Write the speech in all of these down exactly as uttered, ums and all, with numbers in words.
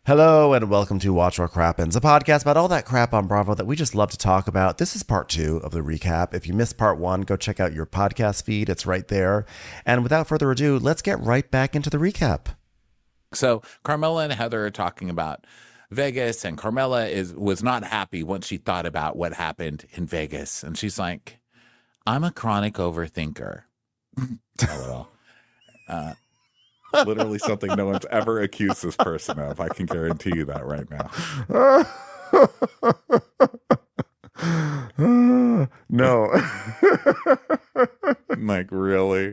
Hello and welcome to Watch What Crappens, a podcast about all that crap on Bravo that we just love to talk about. This is part two of the recap. If you missed part one, go check out your podcast feed. It's right there. And without further ado, let's get right back into the recap. So Carmella and Heather are talking about Vegas, and Carmella is was not happy once she thought about what happened in Vegas. And she's like, I'm a chronic overthinker. LOL. Uh, literally something no one's ever accused this person of. I can guarantee you that right now. No. Like, really?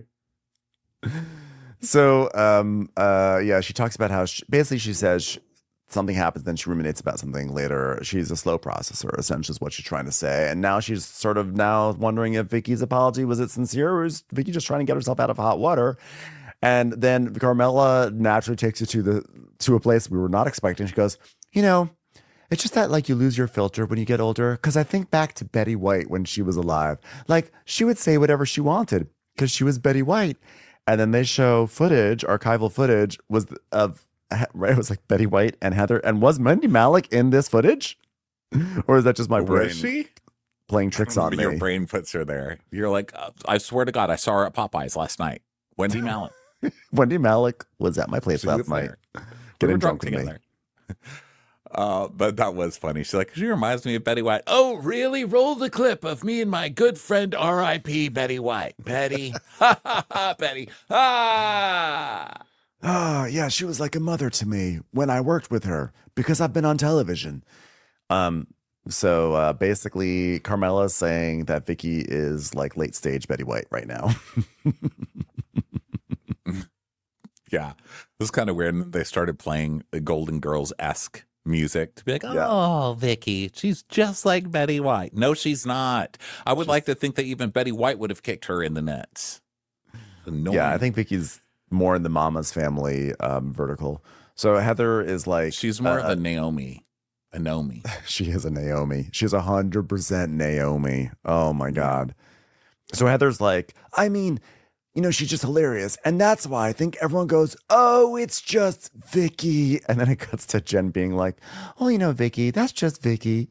So, um, uh, yeah, she talks about how she, basically she says she, something happens, then she ruminates about something later. She's a slow processor, essentially is what she's trying to say. And now she's sort of now wondering if Vicky's apology, was it sincere, or is Vicky just trying to get herself out of hot water? And then Carmella naturally takes you to the to a place we were not expecting. She goes, you know, it's just that like you lose your filter when you get older. Because I think back to Betty White when she was alive. Like she would say whatever she wanted because she was Betty White. And then they show footage, archival footage was of right. It was like Betty White and Heather. And was Wendy Malick in this footage, or is that just my brain Was she? playing tricks on me? Your brain puts her there. You're like, uh, I swear to God, I saw her at Popeyes last night. Wendy Malick. Wendy Malick was at my place She last was night, there. getting We were drunk drunk with me. together. Uh, but that was funny. She's like, she reminds me of Betty White. Oh, really? Roll the clip of me and my good friend R I P Betty White. Betty. Ha ha ha, Betty. Ah. Ah, yeah, she was like a mother to me when I worked with her because I've been on television. Um, so uh, basically, Carmella's saying that Vicky is like late stage Betty White right now. Yeah. It was kind of weird. And they started playing the Golden Girls-esque music to be like, oh, Yeah. Vicky, she's just like Betty White. No, she's not. I would She's- like to think that even Betty White would have kicked her in the nuts. Annoying. Yeah, I think Vicky's more in the Mama's Family um, vertical. So Heather is like she's more uh, of a Naomi. A Naomi. she is a Naomi. She's a hundred percent Naomi. Oh my God. So Heather's like, I mean, you know, she's just hilarious. And that's why I think everyone goes, oh, it's just Vicky. And then it cuts to Jen being like, oh, you know, Vicky, that's just Vicky.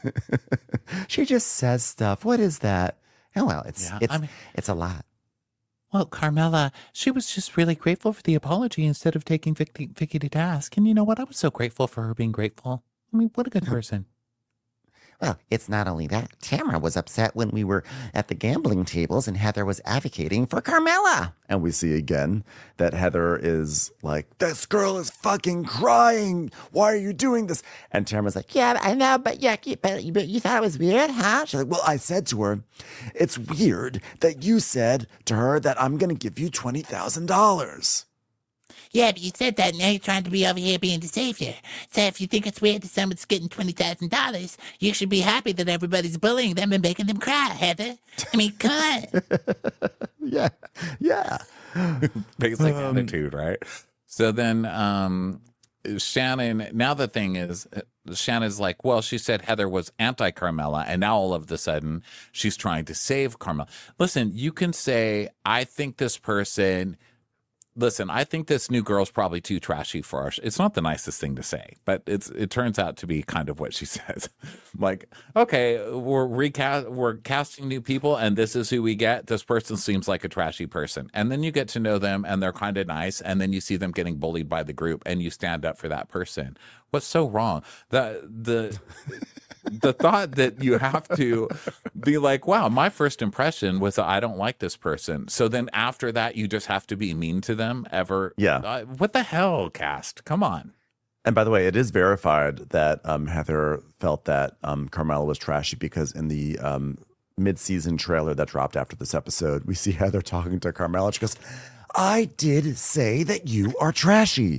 She just says stuff. What is that? Oh, well, it's Yeah, it's I mean- it's a lot. Well, Carmella, she was just really grateful for the apology instead of taking Vicky, Vicky to task. And you know what? I was so grateful for her being grateful. I mean, what a good person. Well, it's not only that. Tamara was upset when we were at the gambling tables and Heather was advocating for Carmella. And we see again that Heather is like, this girl is fucking crying. Why are you doing this? And Tamara's like, Yeah, I know, but yeah, but you, but you thought it was weird, huh? she's like, well, I said to her, it's weird that you said to her that I'm going to give you twenty thousand dollars. Yeah, but you said that, now you're trying to be over here being the savior. So if you think it's weird that someone's getting twenty thousand dollars, you should be happy that everybody's bullying them and making them cry, Heather. I mean, come on. Yeah. Yeah. Basic Um, attitude, right? So then um, Shannon, now the thing is, uh, Shannon's like, well, she said Heather was anti-Carmella, and now all of a sudden she's trying to save Carmella. Listen, you can say, I think this person... Listen, I think this new girl's probably too trashy for us. It's not the nicest thing to say, but it's it turns out to be kind of what she says. Like, okay, we're recast, we're casting new people, and this is who we get. This person seems like a trashy person, and then you get to know them, and they're kind of nice, and then you see them getting bullied by the group, and you stand up for that person. What's so wrong? The the. The thought that you have to be like, wow, my first impression was that I don't like this person. So then after that, you just have to be mean to them ever. Yeah. Uh, what the hell, cast? Come on. And by the way, it is verified that um, Heather felt that um, Carmella was trashy because in the um, mid-season trailer that dropped after this episode, we see Heather talking to Carmella. She goes, I did say that you are trashy.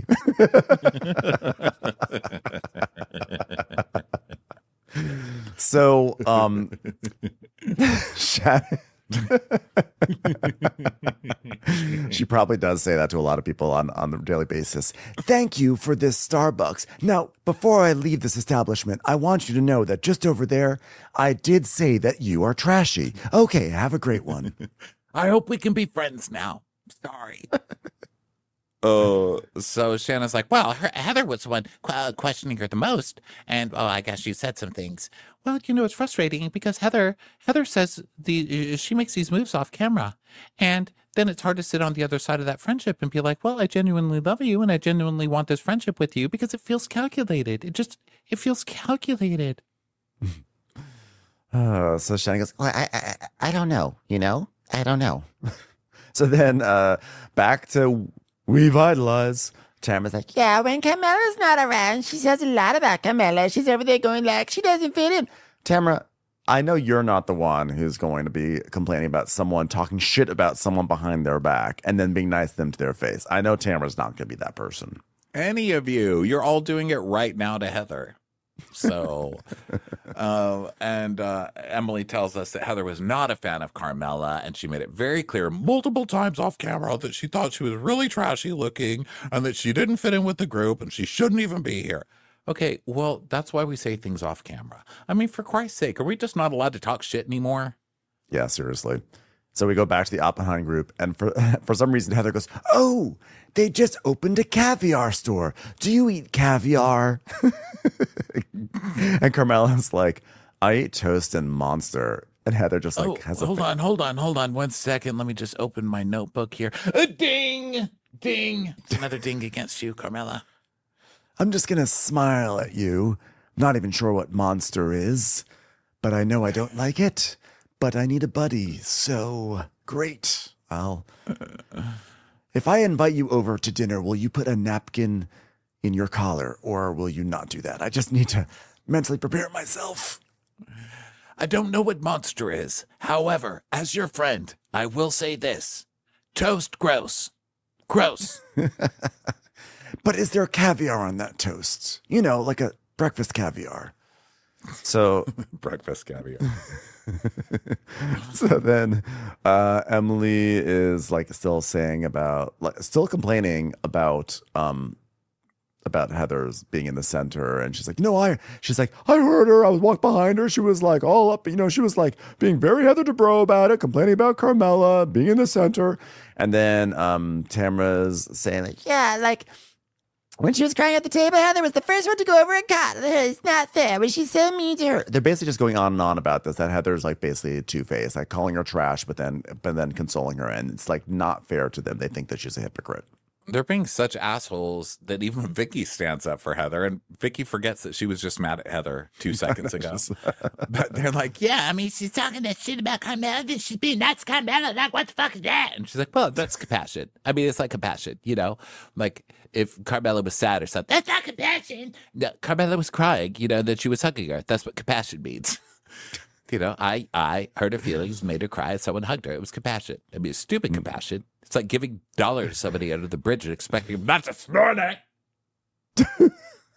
So, um, Shannon, she probably does say that to a lot of people on, on a daily basis. Thank you for this Starbucks. Now, before I leave this establishment, I want you to know that just over there, I did say that you are trashy. Okay, have a great one. I hope we can be friends now. Sorry. Oh, so Shannon's like, well, her, Heather was the one qu- uh, questioning her the most, and oh, I guess she said some things. Well, you know, it's frustrating because Heather, Heather says the uh, she makes these moves off camera, and then it's hard to sit on the other side of that friendship and be like, well, I genuinely love you, and I genuinely want this friendship with you because it feels calculated. It just it feels calculated. Uh, so Shannon goes, Well, I, I, I don't know, you know? I don't know. so then uh, back to revitalize. Tamara's like, Yeah, when Carmela's not around, she says a lot about Carmela. She's over there going like, she doesn't fit in. Tamara, I know you're not the one who's going to be complaining about someone talking shit about someone behind their back and then being nice to them to their face. I know Tamara's not going to be that person. Any of you, you're all doing it right now to Heather. So, uh, and uh, Emily tells us that Heather was not a fan of Carmela, and she made it very clear multiple times off camera that she thought she was really trashy looking and that she didn't fit in with the group and she shouldn't even be here. Okay, well, that's why we say things off camera. I mean, for Christ's sake, are we just not allowed to talk shit anymore? Yeah, seriously. So we go back to the Oppenheim group, and for for some reason, Heather goes, "Oh, they just opened a caviar store. Do you eat caviar?" And Carmela's like, "I eat toast and Monster." And Heather just like oh, has a hold on, hold on, hold on one second. Let me just open my notebook here. A ding, ding. It's another ding against you, Carmela. I'm just gonna smile at you. Not even sure what Monster is, but I know I don't like it. But I need a buddy, so great. I'll. If I invite you over to dinner, will you put a napkin in your collar, or will you not do that? I just need to mentally prepare myself. I don't know what Monster is. However, as your friend, I will say this. Toast gross. Gross. But is there caviar on that toast? You know, like a breakfast caviar. So Breakfast caviar. so then uh, Emily is like still saying about like still complaining about um about Heather's being in the center, and she's like, no, I she's like, I heard her, I was walked behind her, she was like all up, you know, she was like being very Heather Dubrow about it, complaining about Carmela being in the center. And then um Tamara's saying like, Yeah, like when she was crying at the table, Heather was the first one to go over and caught her. It's not fair, but she's so mean to her. they're basically just going on and on about this, that Heather's like basically two-faced, like calling her trash, but then but then consoling her, and it's like not fair to them. They think that she's a hypocrite. They're being such assholes that even Vicky stands up for Heather, and Vicky forgets that she was just mad at Heather two seconds ago. But they're like, yeah, Yeah, I mean, she's talking that shit about Carmela. Then she's being nuts, Carmela. Like, what the fuck is that? and she's like, well, that's compassion. I mean, it's like compassion, you know? Like, if Carmela was sad or something, That's not compassion. no, Carmela was crying, you know, that she was hugging her. That's what compassion means. You know, I I hurt her feelings, made her cry, someone hugged her. It was compassion. I mean, it's stupid compassion. It's like giving dollars to somebody under the bridge and expecting them not to snort it.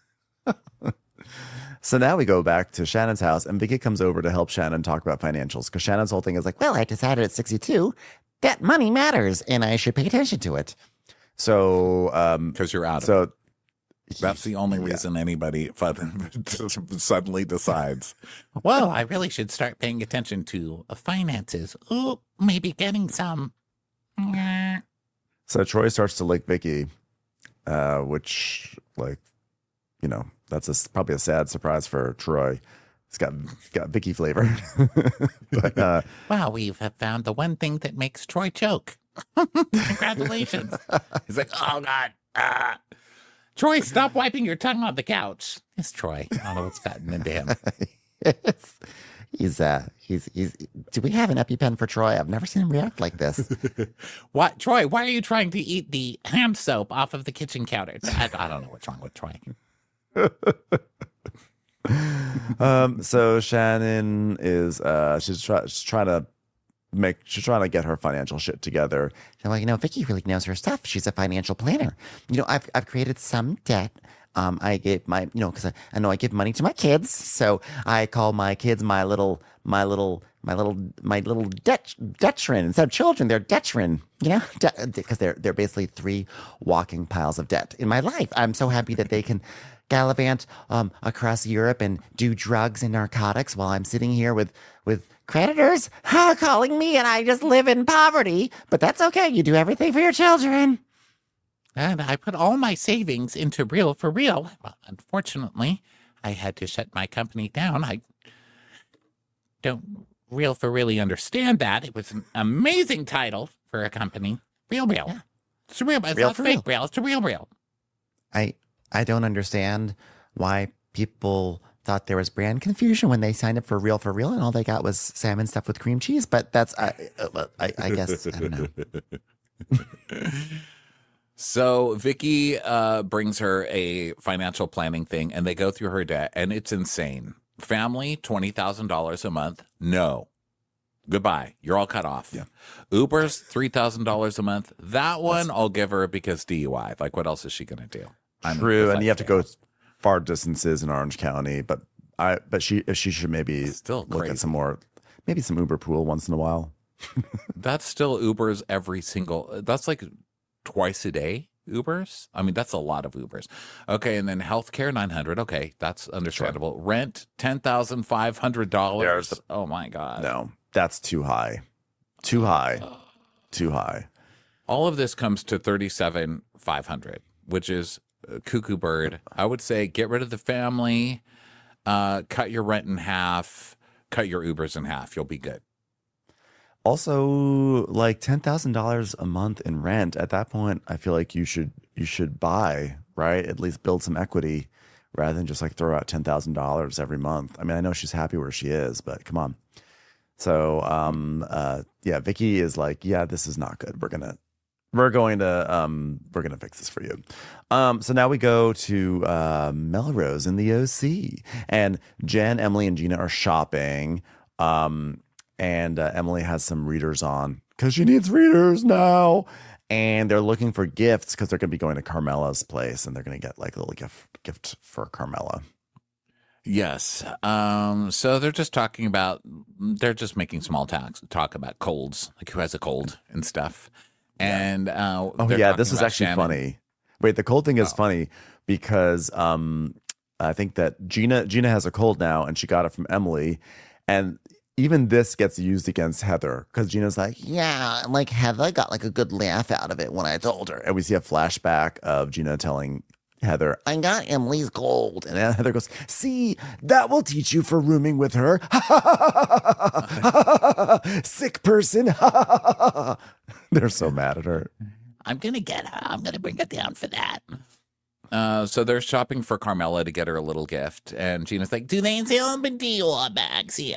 So now we go back to Shannon's house, and Vicky comes over to help Shannon talk about financials, because Shannon's whole thing is like, well, I decided at sixty-two that money matters and I should pay attention to it. so um Because you're out of it. so That's the only reason anybody suddenly decides. Well, I really should start paying attention to uh, finances. Ooh, maybe getting some. Mm. so Troy starts to like Vicky, uh which, like, you know, that's a, probably a sad surprise for Troy. It's got got Vicky flavor. But uh Wow, we've found the one thing that makes Troy choke. Congratulations. He's like, oh, God. Ah. Troy, stop wiping your tongue on the couch. It's Troy. I don't know what's gotten into him. Yes. He's uh he's he's do we have an EpiPen for Troy? I've never seen him react like this. What, Troy, why are you trying to eat the hand soap off of the kitchen counter? I, I don't know what's wrong with Troy. um so Shannon is uh she's, try, she's trying to make she's trying to get her financial shit together. So, well, you know, Vicky really knows her stuff. She's a financial planner. You know, I've I've created some debt. Um, I gave my, you know, because I, I know I give money to my kids, so I call my kids my little, my little, my little, my little det detrin. Instead of children, they're detrin. You know, because they're they're basically three walking piles of debt in my life. I'm so happy that they can gallivant um, across Europe and do drugs and narcotics while I'm sitting here with with creditors huh, calling me, and I just live in poverty. But that's okay. You do everything for your children. And I put all my savings into Real for Real. Well, unfortunately, I had to shut my company down. I don't Real for really understand that. It was an amazing title for a company. Real Real. Yeah. It's real. It's Real not for fake Real. Real. It's a real Real. I I don't understand why people thought there was brand confusion when they signed up for Real for Real and all they got was salmon stuffed with cream cheese. But that's I I, I guess I don't know. So Vicky uh, brings her a financial planning thing, and they go through her debt, and it's insane. Family, twenty thousand dollars a month. No. Goodbye. You're all cut off. Yeah. Uber's three thousand dollars a month. That one I'll give her because D U I. Like, what else is she going to do? I mean, True, if and I you have to fail. go far distances in Orange County, but I but she she should maybe Still look crazy. at some more, maybe some Uber pool once in a while. That's still Uber's every single. That's like twice a day Ubers. I mean, that's a lot of Ubers. Okay, and then healthcare nine hundred. Okay, that's understandable. Rent ten thousand five hundred dollars. There's- Oh my god. No, that's too high, too high, too high. All of this comes to thirty-seven five hundred, which is a cuckoo bird. I would say get rid of the family, uh, cut your rent in half, cut your Ubers in half. You'll be good. Also, like ten thousand dollars a month in rent. At that point, I feel like you should you should buy, right? At least build some equity, rather than just like throw out ten thousand dollars every month. I mean, I know she's happy where she is, but come on. So, um, uh, yeah, Vicky is like, yeah, this is not good. We're gonna we're going to um, we're gonna fix this for you. Um, so now we go to uh, Melrose in the O C, and Jen, Emily, and Gina are shopping. Um, and uh, Emily has some readers on because she needs readers now. And they're looking for gifts because they're going to be going to Carmela's place, and they're going to get like a little gift gift for Carmela. Yes. Um, so they're just talking about, they're just making small talks, talk about colds, like who has a cold and stuff. And uh, Oh they're yeah, talking this is about actually Shannon. funny. Wait, the cold thing is Oh. funny because um, I think that Gina Gina has a cold now, and she got it from Emily, and even this gets used against Heather because Gina's like, Yeah, like Heather got like a good laugh out of it when I told her. and we see a flashback of Gina telling Heather, I got Emily's gold. and then Heather goes, "See, that will teach you for rooming with her." Sick person. They're so mad at her. I'm gonna get her. I'm gonna bring her down for that. Uh, so they're shopping for Carmela to get her a little gift. And Gina's like, Do they sell the Dior bags here?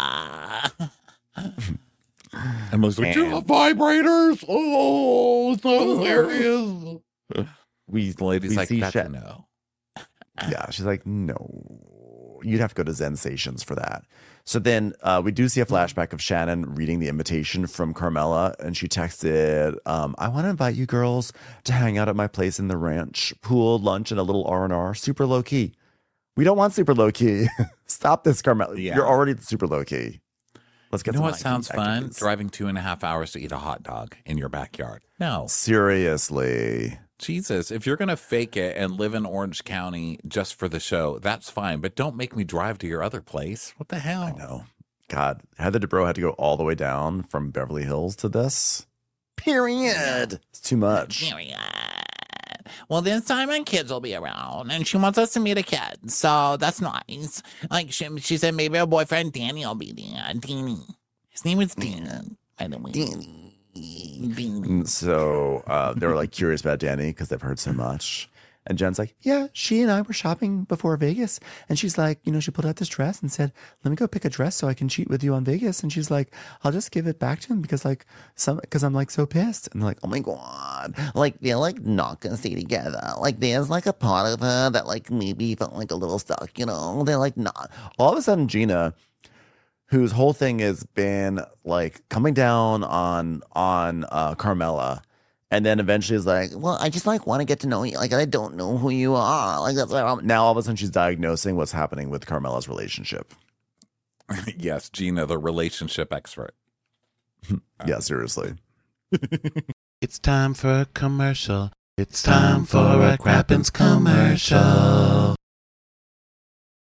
Emily's like, "Do you have vibrators? Oh, it's so hilarious." We, The lady's we like, see that's Sha- a no. Yeah, she's like, no, you'd have to go to Zensations for that. So then uh, we do see a flashback of Shannon reading the invitation from Carmela, and she texted, um, I want to invite you girls to hang out at my place in the ranch, pool, lunch, and a little R and R, super low key. We don't want super low key. Stop this, Carmela. Yeah. You're already super low key. Let's get You know some what high-key sounds fun? activities. Driving two and a half hours to eat a hot dog in your backyard. No. Seriously. Jesus, if you're going to fake it and live in Orange County just for the show, that's fine. But don't make me drive to your other place. What the hell? I know. God, Heather Dubrow had to go all the way down from Beverly Hills to this. Period. It's too much. Period. Well, this time my kids will be around, and she wants us to meet a kid, so that's nice. Like she, she said, maybe her boyfriend Danny will be there. Danny, his name is Dan, by the way. Danny. Danny. And so uh, they were like curious about Danny because they've heard so much. And Jen's like, yeah, she and I were shopping before Vegas. And she's like, you know, she pulled out this dress and said, let me go pick a dress so I can cheat with you on Vegas. And she's like, I'll just give it back to him because like some because I'm like so pissed. And they're like, oh my God. Like they're like not gonna stay together. Like there's like a part of her that like maybe felt like a little stuck, you know? They're like not. All of a sudden, Gina, whose whole thing has been like coming down on on uh, Carmela, and then eventually is like, Well, I just like want to get to know you. Like I don't know who you are. Like that's why I'm now all of a sudden she's diagnosing what's happening with Carmela's relationship. Yes, Gina, the relationship expert. Yeah, seriously. It's time for a commercial. It's time for a Crappens commercial.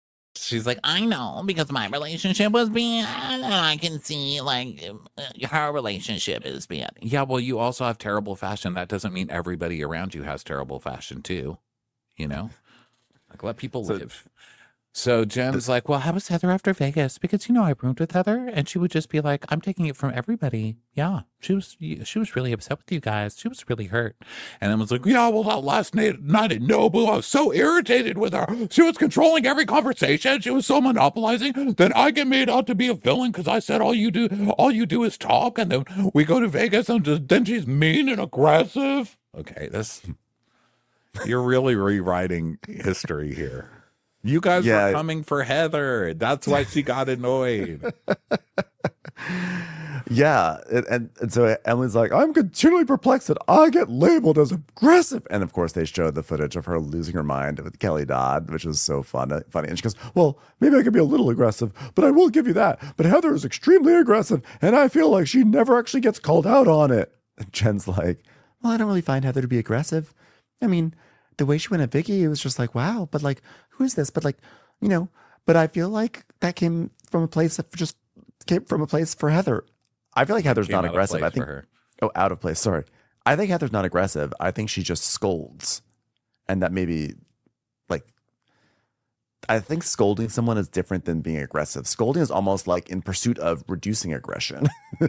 She's like, I know Because my relationship was bad, and I can see, like, her relationship is bad. yeah, well, you also have terrible fashion. That doesn't mean everybody around you has terrible fashion too. You know, like let people So- live. So Jen's like, well, how was Heather after Vegas? Because, you know, I roomed with Heather and she would just be like, I'm taking it from everybody. Yeah, she was she was really upset with you guys. She was really hurt. And then was like, yeah, well, that last night, night at Nobu, I was so irritated with her. She was controlling every conversation. She was so monopolizing. Then I get made out to be a villain because I said all you do, all you do is talk. And then we go to Vegas and just, then she's mean and aggressive. Okay, this, you're really rewriting history here. You guys Yeah. were coming for Heather. That's why she got annoyed. Yeah, and, and and so Emily's like, I'm continually perplexed that I get labeled as aggressive, and of course they showed the footage of her losing her mind with Kelly Dodd, which was so fun, funny. And she goes, "Well, maybe I could be a little aggressive, but I will give you that. But Heather is extremely aggressive, and I feel like she never actually gets called out on it." And Jen's like, Well, I don't really find Heather to be aggressive. I mean, the way she went at Vicky, it was just like, wow, but like, who is this? But like, you know, but I feel like that came from a place of just came from a place for Heather. I feel like Heather's Came not out of aggressive. place I think. for her. Oh, out of place. Sorry. I think Heather's not aggressive. I think she just scolds, and that maybe, like, I think scolding someone is different than being aggressive. Scolding is almost like in pursuit of reducing aggression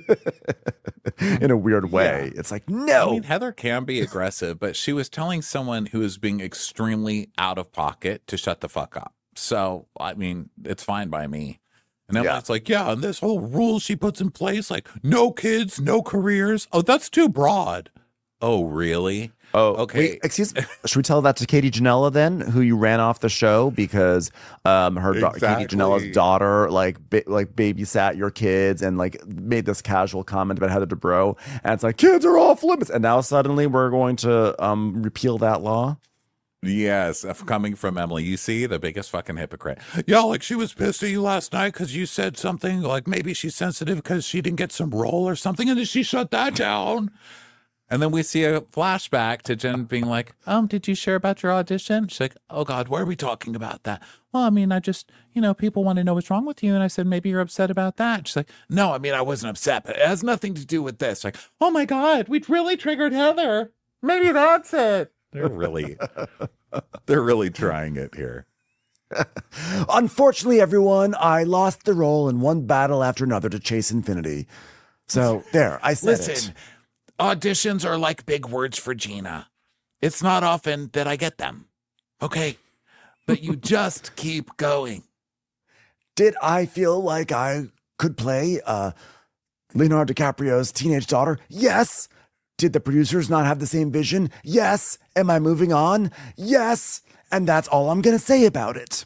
in a weird way. It's like, no. I mean, Heather can be aggressive, but she was telling someone who is being extremely out of pocket to shut the fuck up. So, I mean, it's fine by me. And then Yeah. it's like, yeah, and this whole rule she puts in place, like no kids, no careers. Oh, that's too broad. Oh, really? Oh, Okay. Wait, excuse me. Should we tell that to Katie Janela then, who you ran off the show because um her da- Katie Exactly. Janela's daughter like ba- like babysat your kids and like made this casual comment about Heather Dubrow, and it's like kids are off limits, and now suddenly we're going to um repeal that law. Yes, f- coming from Emily. You see, the biggest fucking hypocrite. Yeah, like she was pissed at you last night because you said something like maybe she's sensitive because she didn't get some role or something, and then she shut that down. And then we see a flashback to Jen being like, um, did you share about your audition? She's like, oh God, why are we talking about that? Well, I mean, I just, you know, people want to know what's wrong with you. And I said, maybe you're upset about that. She's like, no, I mean, I wasn't upset, but it has nothing to do with this. Like, oh my God, we really triggered Heather. Maybe that's it. They're really, they're really trying it here. Unfortunately, everyone, I lost the role in one battle after another to chase infinity. So there, I said Listen, it. auditions are like big words for Gina. It's not often that I get them. Okay. But you just keep going. Did I feel like I could play uh, Leonardo DiCaprio's teenage daughter? Yes. Did the producers not have the same vision? Yes. Am I moving on? Yes. And that's all I'm going to say about it.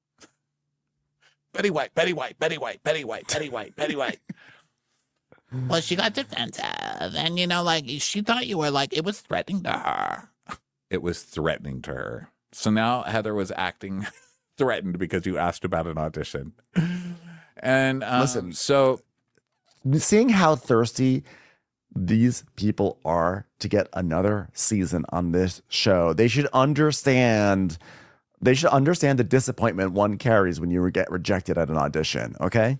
Betty White, Betty White, Betty White, Betty White, Betty White, Betty White. Well, she got defensive, and you know, like she thought you were like it was threatening to her. It was threatening to her. So now Heather was acting threatened because you asked about an audition. And um, Listen. so Seeing how thirsty these people are to get another season on this show, they should understand. They should understand the disappointment one carries when you get rejected at an audition. Okay.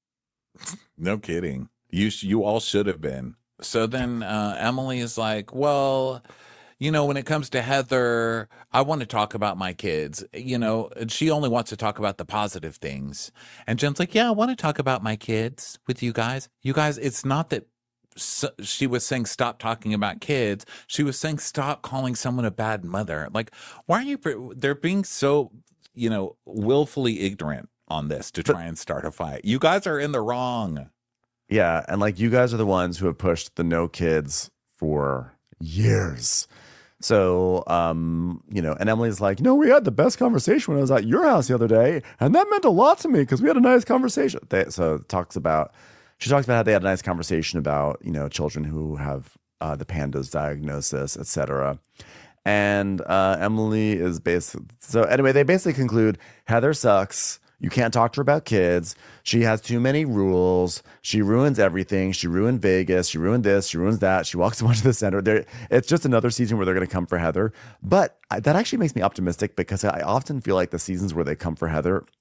no kidding. You sh- you all should have been. So then uh, Emily is like, well, you know, when it comes to Heather, I want to talk about my kids. You know, and she only wants to talk about the positive things. And Jen's like, yeah, I want to talk about my kids with you guys. You guys, it's not that s she was saying stop talking about kids. She was saying stop calling someone a bad mother. Like, why are you, pre- they're being so, you know, willfully ignorant on this to try and start a fight. You guys are in the wrong. Yeah, and like you guys are the ones who have pushed the no kids for years. So, um, you know, and Emily's like, you know, we had the best conversation when I was at your house the other day, and that meant a lot to me because we had a nice conversation. They, so it talks about, she talks about how they had a nice conversation about, you know, children who have uh, the pandas diagnosis, et cetera. And uh, Emily is basically, so anyway, they basically conclude Heather sucks. You can't talk to her about kids. She has too many rules. She ruins everything. She ruined Vegas. She ruined this. She ruins that. She walks a bunch to the center. There, it's just another season where they're going to come for Heather. But I, that actually makes me optimistic because I often feel like the seasons where they come for Heather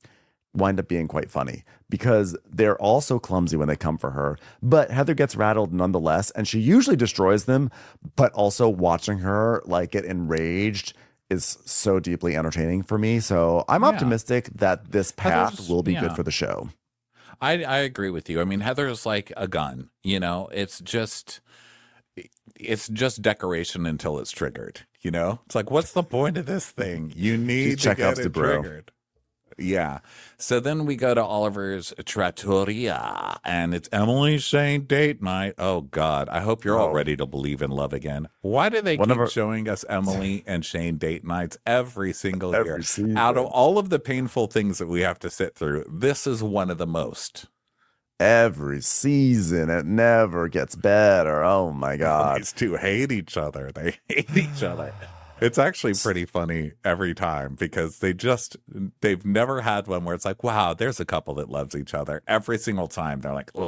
wind up being quite funny because they're all so clumsy when they come for her. But Heather gets rattled nonetheless, and she usually destroys them. But also watching her like get enraged is so deeply entertaining for me. So I'm Yeah. optimistic that this path Heather's- will be yeah. good for the show. I, I agree with you. I mean, Heather's like a gun, you know, it's just, it's just decoration until it's triggered, you know, it's like, what's the point of this thing? You need She's to get Chekhov's it Dubrow. triggered. Yeah. So then we go to Oliver's trattoria and it's Emily Shane date night. Oh God. I hope you're all Oh. ready to believe in love again. Why do they One of keep our- showing us Emily and Shane date nights every single Every year? season. Out of all of the painful things that we have to sit through, this is one of the most. Every season, it never gets better. Oh my God. These two hate each other. They hate each other. It's actually pretty funny every time because they just, they've never had one where it's like, wow, there's a couple that loves each other. Every single time they're like,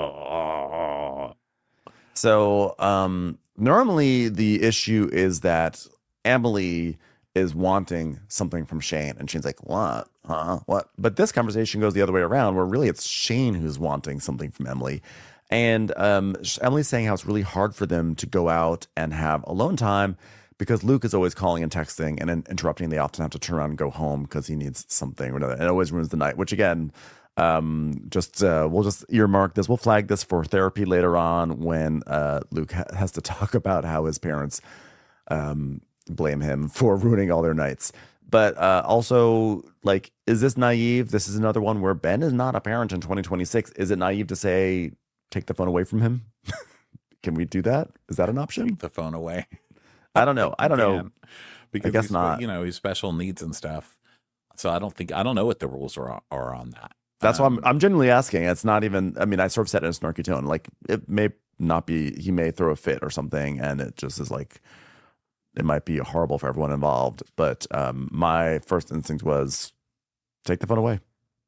oh. So um, normally the issue is that Emily is wanting something from Shane, and Shane's like, "What? Huh? What?" But this conversation goes the other way around, where really it's Shane who's wanting something from Emily, and um, Emily's saying how it's really hard for them to go out and have alone time because Luke is always calling and texting and then interrupting. They often have to turn around and go home because he needs something or another, and it always ruins the night. Which again. Um, just uh, we'll just earmark this. We'll flag this for therapy later on when uh, Luke ha- has to talk about how his parents um, blame him for ruining all their nights. But uh, also, like, is this naive? This is another one where Ben is not a parent in twenty twenty-six. Is it naive to say take the phone away from him? Can we do that? Is that an option? Take the phone away. I don't know. I don't know. Can. Because guess he's, not. You know, he's special needs and stuff. So I don't think, I don't know what the rules are, are on that. That's why I'm Um, I'm genuinely asking. It's not even. I mean, I sort of said it in a snarky tone. Like it may not be. He may throw a fit or something, and it just is like it might be horrible for everyone involved. But um, my first instinct was take the phone away.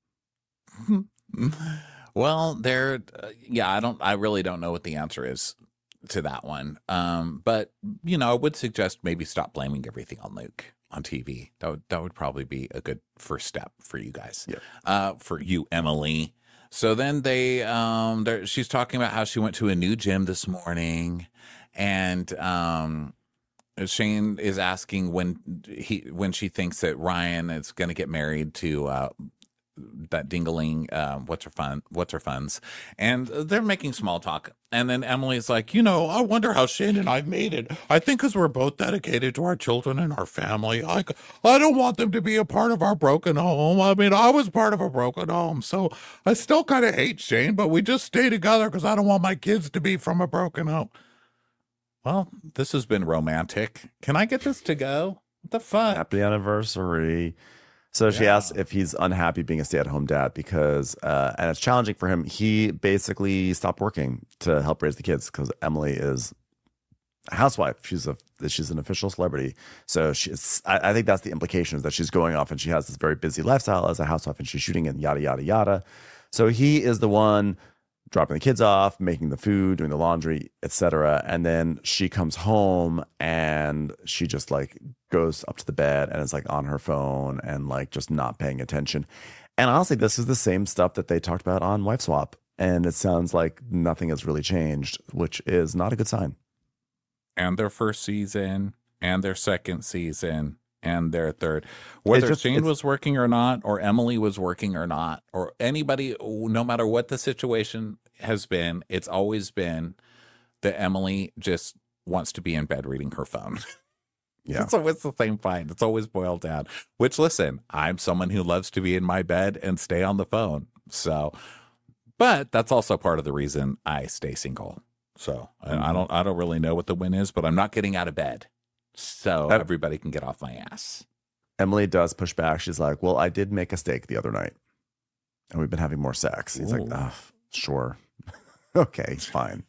Well, there, uh, yeah, I don't, I really don't know what the answer is to that one. Um, but you know, I would suggest maybe stop blaming everything on Luke on T V. That would that would probably be a good first step for you guys. Yeah. Uh, for you, Emily. So then they, um, they're- she's talking about how she went to a new gym this morning, and um, Shane is asking when he when she thinks that Ryan is going to get married to uh, that dingaling, um, what's her fun, what's her funds, and they're making small talk. And then Emily's like, you know, I wonder how Shane and I made it. I think because we're both dedicated to our children and our family. I, I don't want them to be a part of our broken home. I mean, I was part of a broken home, so I still kind of hate Shane, but we just stay together because I don't want my kids to be from a broken home. Well, this has been romantic. Can I get this to go? What the fuck? Happy anniversary. So she Yeah. asks if he's unhappy being a stay-at-home dad because, uh, and it's challenging for him. He basically stopped working to help raise the kids because Emily is a housewife. She's a she's an official celebrity. So she's. I, I think that's the implication is that she's going off and she has this very busy lifestyle as a housewife and she's shooting and yada yada yada. So he is the one dropping the kids off, making the food, doing the laundry, et cetera. And then she comes home and she just like goes up to the bed and is like on her phone and like just not paying attention. And honestly, this is the same stuff that they talked about on Wife Swap. And it sounds like nothing has really changed, which is not a good sign. And their first season, and their second season, and their third. Whether just- Shane it's- was working or not, or Emily was working or not, or anybody, no matter what the situation has been, it's always been that Emily just wants to be in bed reading her phone. Yeah. It's always the same fight. It's always boiled down. Which, listen, I'm someone who loves to be in my bed and stay on the phone. So, but that's also part of the reason I stay single. So I, I don't, I don't really know what the win is, but I'm not getting out of bed, so That- everybody can get off my ass. Emily does push back. She's like, well, I did make a steak the other night and we've been having more sex. He's like, Ooh. oh, sure. Okay, fine.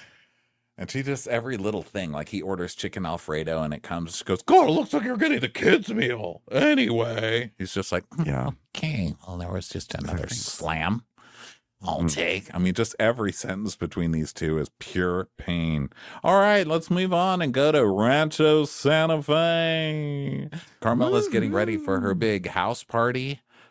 And she just every little thing, like he orders chicken Alfredo and it comes, she goes, God, it looks like you're getting the kids' meal. Anyway, he's just like, "Hmm, Yeah. okay, well, there was just another Thanks. slam. I'll Mm. take. I mean, just every sentence between these two is pure pain. All right, let's move on and go to Rancho Santa Fe. Carmela's getting ready for her big house party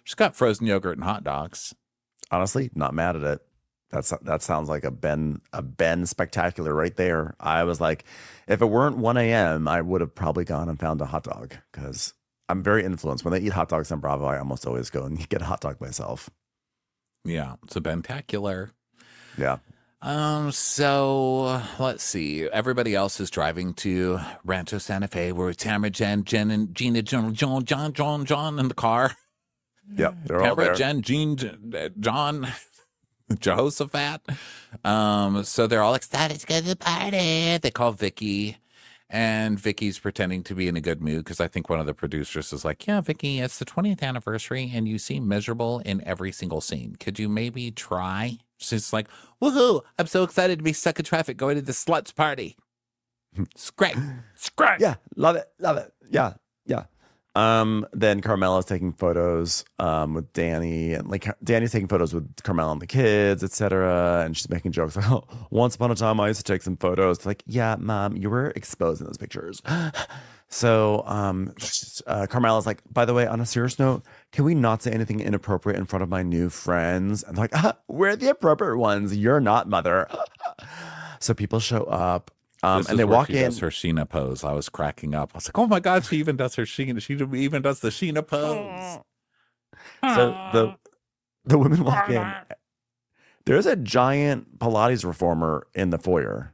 She's got frozen yogurt and hot dogs. Honestly, not mad at it. That's that sounds like a Ben a Ben spectacular right there. I was like, if it weren't one a.m., I would have probably gone and found a hot dog because I'm very influenced. When they eat hot dogs on Bravo, I almost always go and get a hot dog myself. Yeah, it's a Bentacular. Yeah. Um, so let's see. Everybody else is driving to Rancho Santa Fe where Tamara, Jen, Jen, and Gina, John, John, John, John, John in the car. Yeah, they're all Tamara, there. Jen, Jean, John, Jehoshaphat. Um, so they're all excited to go to the party. They call Vicky, and Vicky's pretending to be in a good mood because I think one of the producers is like, yeah, Vicky, it's the twentieth anniversary and you seem miserable in every single scene. Could you maybe try? She's like, woohoo, I'm so excited to be stuck in traffic going to the sluts party. It's great. It's great. Yeah, love it, love it. Yeah, yeah. Um, then Carmela's taking photos um with Danny, and like Danny's taking photos with Carmela and the kids, et cetera. And she's making jokes like, "Oh, once upon a time I used to take some photos." It's like, yeah, Mom, you were exposed in those pictures. So, um, uh, Carmela's like, by the way, on a serious note, can we not say anything inappropriate in front of my new friends? And they're like, ah, we're the appropriate ones. You're not, Mother. So people show up. Um, This and is they where walk she in. does her Sheena pose. I was cracking up. I was like, oh my God, she even does her Sheena. She even does the Sheena pose. So the the women walk in. There's a giant Pilates reformer in the foyer.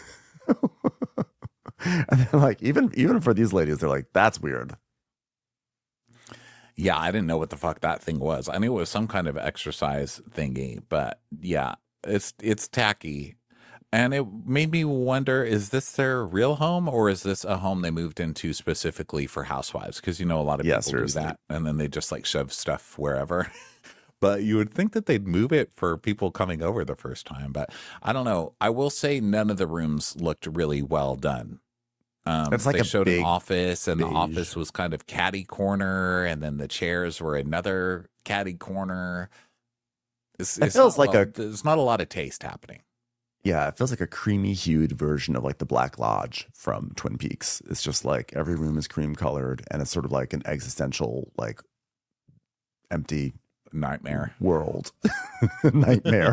And they're like, even even for these ladies, they're like, that's weird. Yeah, I didn't know what the fuck that thing was. I knew it was some kind of exercise thingy, but yeah, it's it's tacky. And it made me wonder, is this their real home or is this a home they moved into specifically for housewives? Because you know a lot of Yeah, people seriously. do that and then they just like shove stuff wherever. But you would think that they'd move it for people coming over the first time. But I don't know. I will say none of the rooms looked really well done. Um, It's like they a showed big an office, and the beige. office was kind of catty corner, and then the chairs were another catty corner. It's, It it's feels not like well- a- There's not a lot of taste happening. Yeah, it feels like a creamy hued version of like the Black Lodge from Twin Peaks. It's just like every room is cream colored and it's sort of like an existential, like empty Nightmare. world nightmare.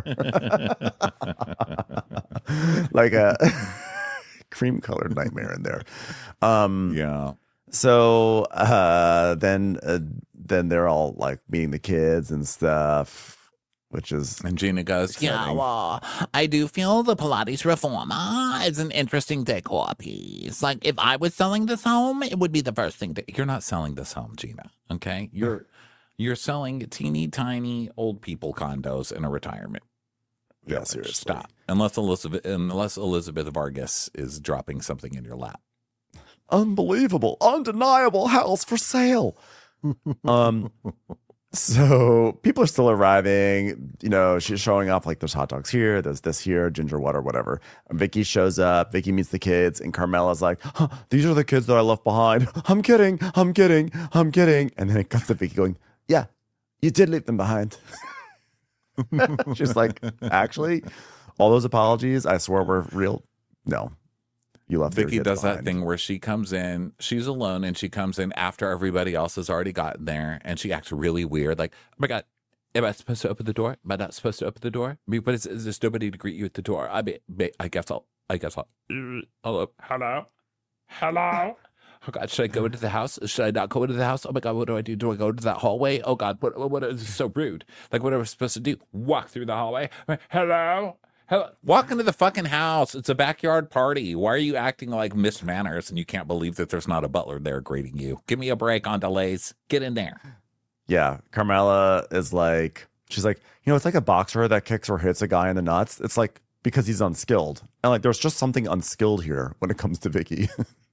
Like a cream colored nightmare in there. Um Yeah. so uh then uh, then they're all like meeting the kids and stuff, which is And Gina goes, Yeah, yeah, well, I do feel the Pilates reformer is an interesting decor piece. Like, if I was selling this home, it would be the first thing to. you're not selling this home, Gina. Okay. You're you're selling teeny tiny old people condos in a retirement. yeah, village. seriously. Stop. Unless Elizabeth unless Elizabeth Vargas is dropping something in your lap. Unbelievable, undeniable house for sale. um so people are still arriving, you know, she's showing off like there's hot dogs here, there's this here, ginger water, whatever. And Vicky shows up, Vicky meets the kids, and Carmela's like, huh, these are the kids that I left behind. I'm kidding, I'm kidding, I'm kidding. And then it cuts to Vicky going, yeah, you did leave them behind. She's like, actually, all those apologies I swore were real. No, you left your Vicky kids does that behind. thing where she comes in, she's alone, and she comes in after everybody else has already gotten there, and she acts really weird. Like, oh my God, am I supposed to open the door? Am I not supposed to open the door? I mean, but is, is there's nobody to greet you at the door? I mean, may- I guess I'll, I guess I'll, hello, hello, hello. Oh God, should I go into the house? Should I not go into the house? Oh my God, what do I do? Do I go into that hallway? Oh God, what, what, what is so rude? Like, what am I supposed to do? Walk through the hallway? Hello? Hello? Walk into the fucking house. It's a backyard party. Why are you acting like Miss Manners and you can't believe that there's not a butler there greeting you? Give me a break on delays. Get in there. Yeah, Carmela is like, she's like, you know, it's like a boxer that kicks or hits a guy in the nuts. It's like because he's unskilled. And like there's just something unskilled here when it comes to Vicky.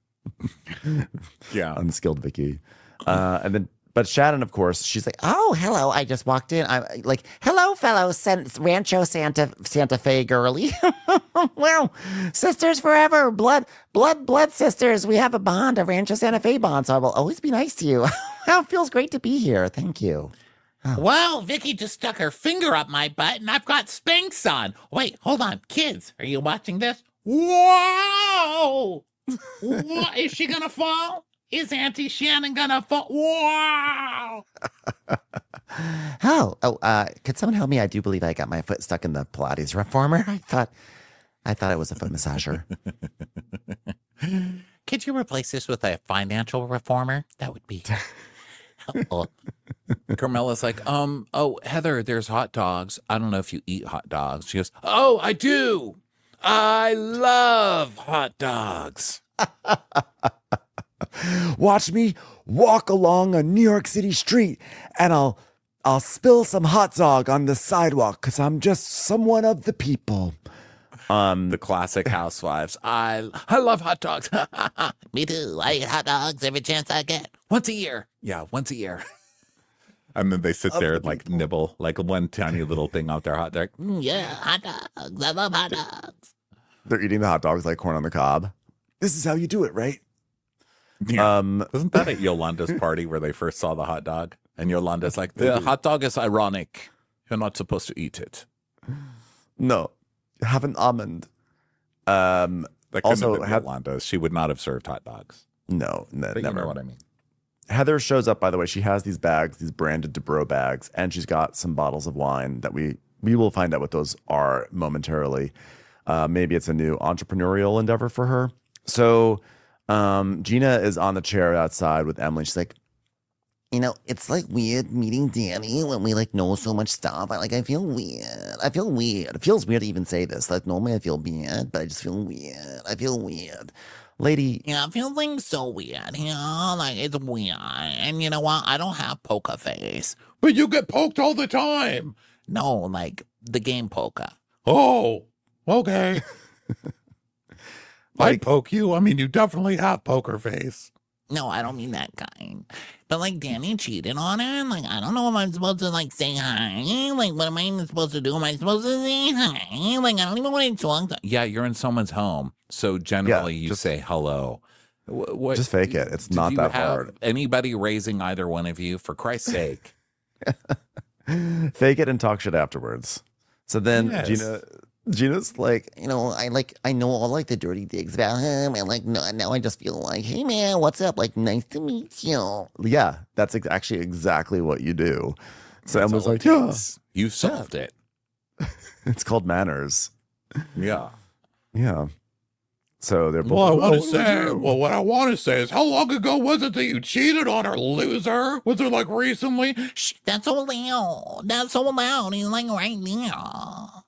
Yeah. Unskilled Vicky. Uh, and then, but Shannon, of course, she's like, Oh, hello. I just walked in. I'm like, hello, fellow San- Rancho Santa Santa Fe girly. Wow. Sisters forever. Blood, blood, blood sisters. We have a bond, a Rancho Santa Fe bond. So I will always be nice to you. It feels great to be here. Thank you. Well, Vicky just stuck her finger up my butt, and I've got Spanx on. Wait, hold on. Kids, are you watching this? Whoa! What? Is she gonna fall? Is Auntie Shannon gonna fall? Wow! Oh, oh, uh, could someone help me? I do believe I got my foot stuck in the Pilates reformer. I thought, I thought it was a foot massager. Could you replace this with a financial reformer? That would be helpful. Carmela's like, um, oh, Heather, there's hot dogs. I don't know if you eat hot dogs. She goes, oh, I do. I love hot dogs. Watch me walk along a New York City street and I'll I'll spill some hot dog on the sidewalk because I'm just someone of the people. Um, The classic housewives. I I love hot dogs. Me too. I eat hot dogs every chance I get. Once a year. Yeah, once a year. And then they sit there and like nibble like one tiny little thing out their hot dog. Mm, yeah, hot dogs. I love hot dogs. they're eating the hot dogs like corn on the cob. This is how you do it, right? Yeah. Um, Wasn't that at Yolanda's party where they first saw the hot dog? And Yolanda's like, the hot dog is ironic. You're not supposed to eat it. no, have an almond. Um, That couldn't Also, have been have- Yolanda. She would not have served hot dogs. no, ne- But never. you know what I mean. Heather shows up, by the way. She has these bags, these branded Dubrow bags, and she's got some bottles of wine that we we will find out what those are momentarily. Uh, maybe it's a new entrepreneurial endeavor for her. So um, Gina is on the chair outside with Emily. She's like, You know, it's like weird meeting Danny when we like know so much stuff. I like I feel weird. I feel weird. It feels weird to even say this. Like normally I feel bad, but I just feel weird. I feel weird. lady, Yeah, it feels like so weird, you know? Like, it's weird. And you know what? I don't have poker face. But you get poked all the time. No, like the game poker. Oh, okay. I'd poke you. I mean, you definitely have poker face. No, I don't mean that kind. But like Danny cheated on her, and like I don't know if I'm supposed to like say hi. Like what am I even supposed to do? Am I supposed to say hi? Like I don't even want to talk to. Yeah, you're in someone's home. So generally you just- say hello. Wh- What, just fake it. It's did not you that have hard. Anybody raising either one of you, for Christ's sake? Fake it and talk shit afterwards. So then Yes. Gina, Gina's like, You know, I like I know all like the dirty digs about him, and like no, now I just feel like, hey man, what's up? Like nice to meet you. yeah, that's ex- actually exactly what you do. So That's Emma's all like, it yeah, takes. You solved it. it's called manners. Yeah. Yeah. So they're both. Well, I "Oh, want to what do we say, do?" well, what I want to say is, how long ago was it that you cheated on her, loser? Was it like recently? Shh, that's so loud. That's so loud. He's like right now.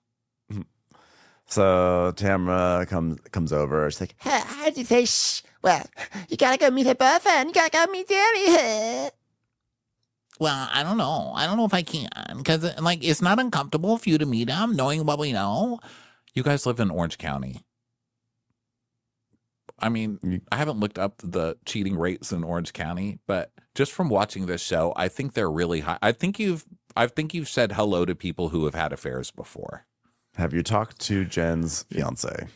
So Tamara comes comes over. She's like, How, how'd you say shh? Well, you gotta go meet her boyfriend. You gotta go meet Danny. Well, I don't know. I don't know if I can because like it's not uncomfortable for you to meet him, knowing what we know. You guys live in Orange County. I mean, I haven't looked up the cheating rates in Orange County, but just from watching this show, I think they're really high. I think you've I think you've said hello to people who have had affairs before. "Have you talked to Jen's fiance?"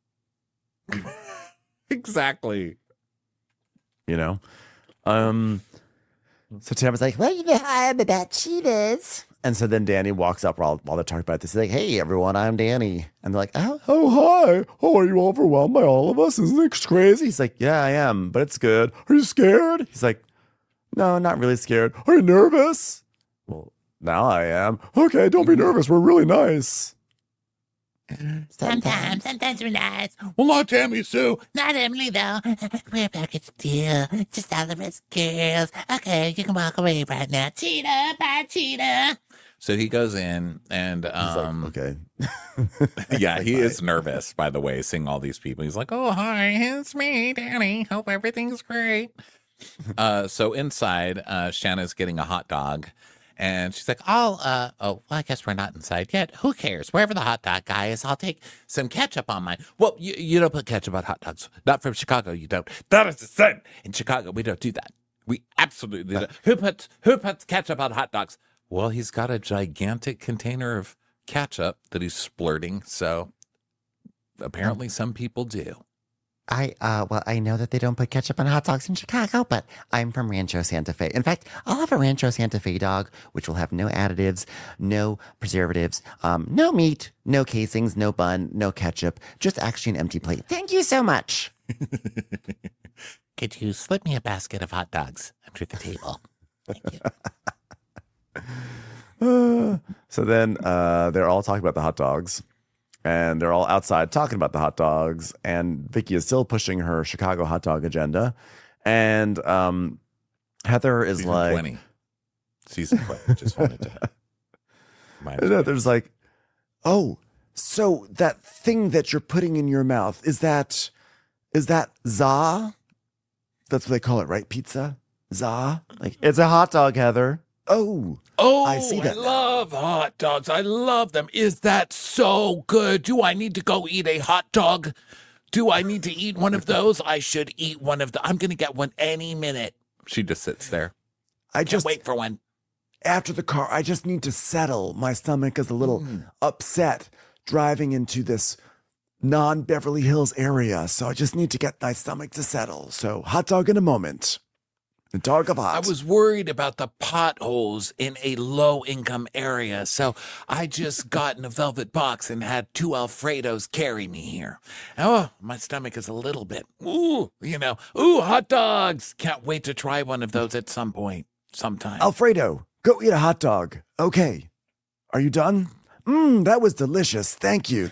Exactly. You know. Um. So Tamara's like, Well, you know how I'm about cheaters. and so then Danny walks up while while they're talking about this. He's like, "Hey everyone, I'm Danny," and they're like, "Oh, oh hi. Oh, are you overwhelmed by all of us? Isn't it crazy?" He's like, "Yeah, I am, but it's good. Are you scared?" He's like, "No, not really scared. Are you nervous?" Well, now I am. Okay, don't be nervous. We're really nice. Sometimes, sometimes we're nice. Well, not Tammy Sue. Not Emily though. We're back at the deal. Just all of us girls. Okay, you can walk away right now. Cheetah, bye cheetah. So he goes in and He's um like, okay. yeah, Like, he bye. is nervous, by the way, seeing all these people. He's like, oh, hi, it's me, Danny. Hope everything's great. uh, so inside, uh, Shanna's getting a hot dog. And she's like, I'll, uh, oh, well, I guess we're not inside yet. Who cares? Wherever the hot dog guy is, I'll take some ketchup on mine. Well, you, you don't put ketchup on hot dogs. Not from Chicago, you don't. That is the same. In Chicago, we don't do that. We absolutely don't. Who puts, who puts ketchup on hot dogs? Well, he's got a gigantic container of ketchup that he's splurting. So apparently some people do. I uh well I know that they don't put ketchup on hot dogs in Chicago, but I'm from Rancho Santa Fe. In fact, I'll have a Rancho Santa Fe dog, which will have no additives, no preservatives, um, no meat, no casings, no bun, no ketchup, just actually an empty plate. Thank you so much. Could you slip me a basket of hot dogs under the table? Thank you. So then uh, they're all talking about the hot dogs, and they're all outside talking about the hot dogs, and Vicky is still pushing her Chicago hot dog agenda, and um, Heather is Season like, twenty. Season twenty. Just wanted to. and Heather's like, oh, so that thing that you're putting in your mouth, is that, is that za? That's what they call it, right? Pizza? Za? Like, it's a hot dog, Heather. Oh, Oh, I see that now. love hot dogs. I love them. Is that so good? Do I need to go eat a hot dog? Do I need to eat one of those? I should eat one of the. I'm going to get one any minute. She just sits there. I Can't just wait for one. after the car, I just need to settle. My stomach is a little Mm. upset driving into this non Beverly Hills area. So I just need to get my stomach to settle. So hot dog in a moment. The dog of hot. I was worried about the potholes in a low-income area, so I just got in a velvet box and had two Alfredos carry me here. Oh, my stomach is a little bit, ooh, you know, ooh, hot dogs. Can't wait to try one of those at some point, sometime. Alfredo, go eat a hot dog. Okay. Are you done? Mmm, that was delicious. Thank you.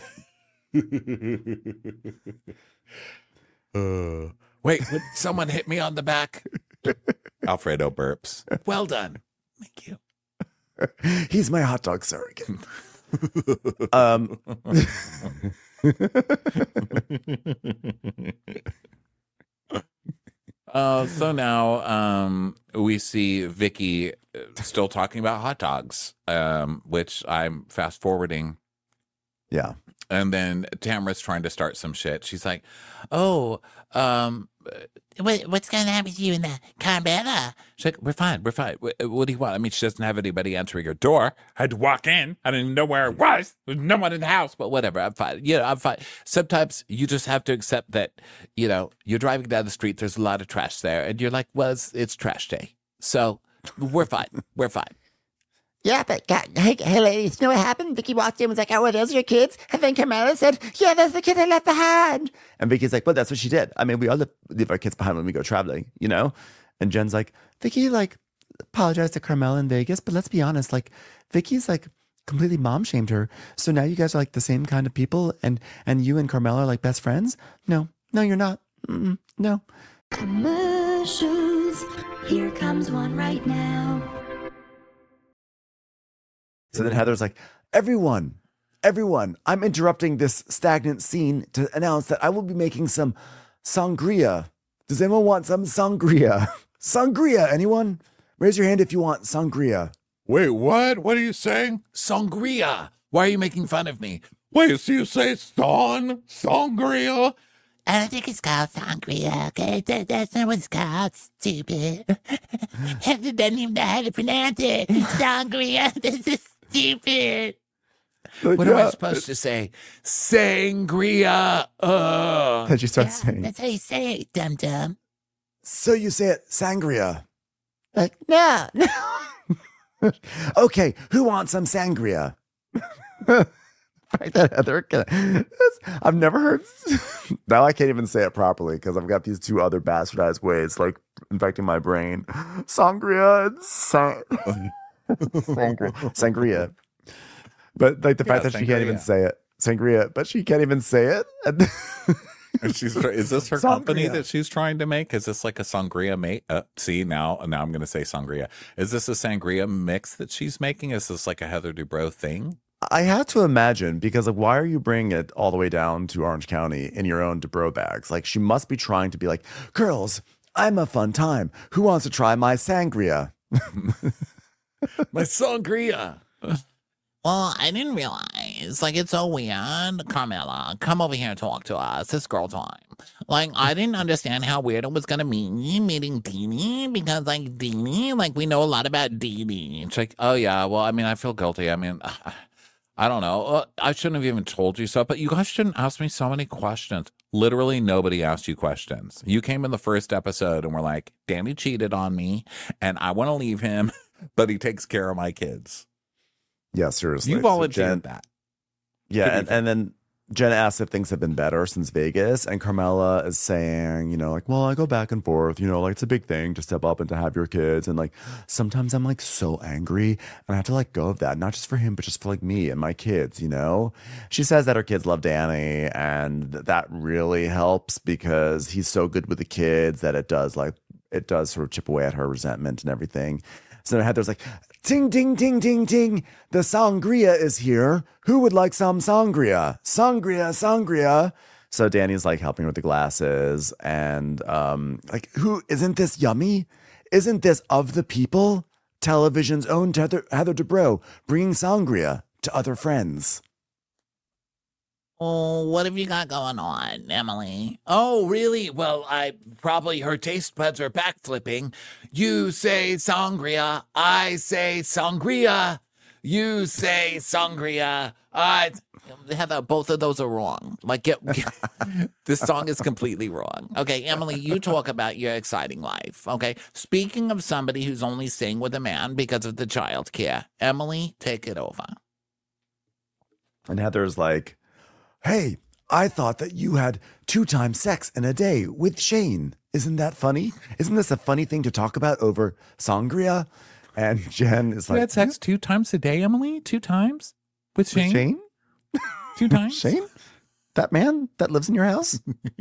Uh, wait, would someone hit me on the back? Alfredo burps. Well done. Thank you. He's my hot dog surrogate. um, Uh, so now um, we see Vicky uh, still talking about hot dogs, um, which I'm fast forwarding. yeah. And then Tamara's trying to start some shit. She's like, oh, um, What, what's going to happen to you in the Carmela? she's like, we're fine, we're fine. What, what do you want? I mean, she doesn't have anybody answering her door. I had to walk in. I didn't even know where I was. There's no one in the house, but whatever. I'm fine. You know, I'm fine. Sometimes you just have to accept that, you know, you're driving down the street, there's a lot of trash there, and you're like, well, it's, it's trash day. So we're fine. We're fine. Yeah, but God, hey, hey, ladies, you know what happened? Vicky walked in and was like, oh, are those your kids? And then Carmela said, yeah, those are the kids I left behind. And Vicky's like, well, that's what she did. I mean, we all leave, leave our kids behind when we go traveling, you know? And Jen's like, Vicky, like, apologized to Carmela in Vegas, but let's be honest, like, Vicky's like completely mom shamed her. So now you guys are like the same kind of people, and and you and Carmela are like best friends? No, no, you're not. Mm-mm, no. Commercials. Here comes one right now. So then Heather's like, everyone, everyone, I'm interrupting this stagnant scene to announce that I will be making some sangria. Does anyone want some sangria? Sangria, anyone? Raise your hand if you want sangria. Wait, what? What are you saying? Sangria. Why are you making fun of me? Wait, so you say son? Sangria? I don't think it's called sangria, okay? That, that's not what it's called, stupid. Heather doesn't even know how to pronounce it. Sangria, this is stupid. What am I supposed to say? Sangria. Uh. And she starts Yeah, saying, that's how you say it, dum-dum. so you say it sangria. Like, no, no. Okay, who wants some sangria? The fact that Heather can, that's- I've never heard. Now I can't even say it properly because I've got these two other bastardized ways like infecting my brain. Sangria and sang- sangria. Sangria. But like the fact Yeah, that she can't even sangria. say it. Sangria, but she can't even say it. And- And she's is this her company Sangria. that she's trying to make? Is this like a sangria mate? Uh, see now, now I'm going to say sangria. Is this a sangria mix that she's making? Is this like a Heather Dubrow thing? I have to imagine because like, why are you bringing it all the way down to Orange County in your own Dubrow bags? Like, she must be trying to be like, girls, I'm a fun time. Who wants to try my sangria? My sangria. Well, I didn't realize. Like, it's so weird. Carmela, come over here and talk to us. It's girl time. Like, I didn't understand how weird it was going to be meeting Deanie because, like, Deanie, like, we know a lot about Deanie. It's like, oh yeah, well, I mean, I feel guilty. I mean, I don't know. Uh, I shouldn't have even told you so, but you guys shouldn't ask me so many questions. Literally nobody asked you questions. You came in the first episode and were like, Danny cheated on me and I want to leave him, but he takes care of my kids. Yeah, seriously. You So volunteered Jen- that. Yeah, To be and, fair. and then Jen asks if things have been better since Vegas, and Carmela is saying, you know, like, well, I go back and forth, you know, like it's a big thing to step up and to have your kids. And like, sometimes I'm like so angry and I have to let go of that, not just for him, but just for like me and my kids, you know? She says that her kids love Danny, and that really helps because he's so good with the kids that it does like, it does sort of chip away at her resentment and everything. So Heather's like, ting, ting, ting, ting, ting. The sangria is here. Who would like some sangria? Sangria, sangria. So Danny's like helping with the glasses. And um, like, who, isn't this yummy? Isn't this of the people? Television's own Heather, Heather Dubrow bringing sangria to other friends. Oh, what have you got going on, Emily? Oh, really? Well, I probably her taste buds are backflipping. You say sangria, I say sangria. You say sangria, I. Heather, both of those are wrong. Like, get, get this song is completely wrong. Okay, Emily, you talk about your exciting life. Okay, speaking of somebody who's only staying with a man because of the child care, Emily, take it over. And Heather's like, hey, I thought that you had two times sex in a day with Shane. Isn't that funny? Isn't this a funny thing to talk about over sangria? And Jen is You like, had sex two times a day, Emily? Two times? With Shane? Shane? Two times? Shane? That man that lives in your house?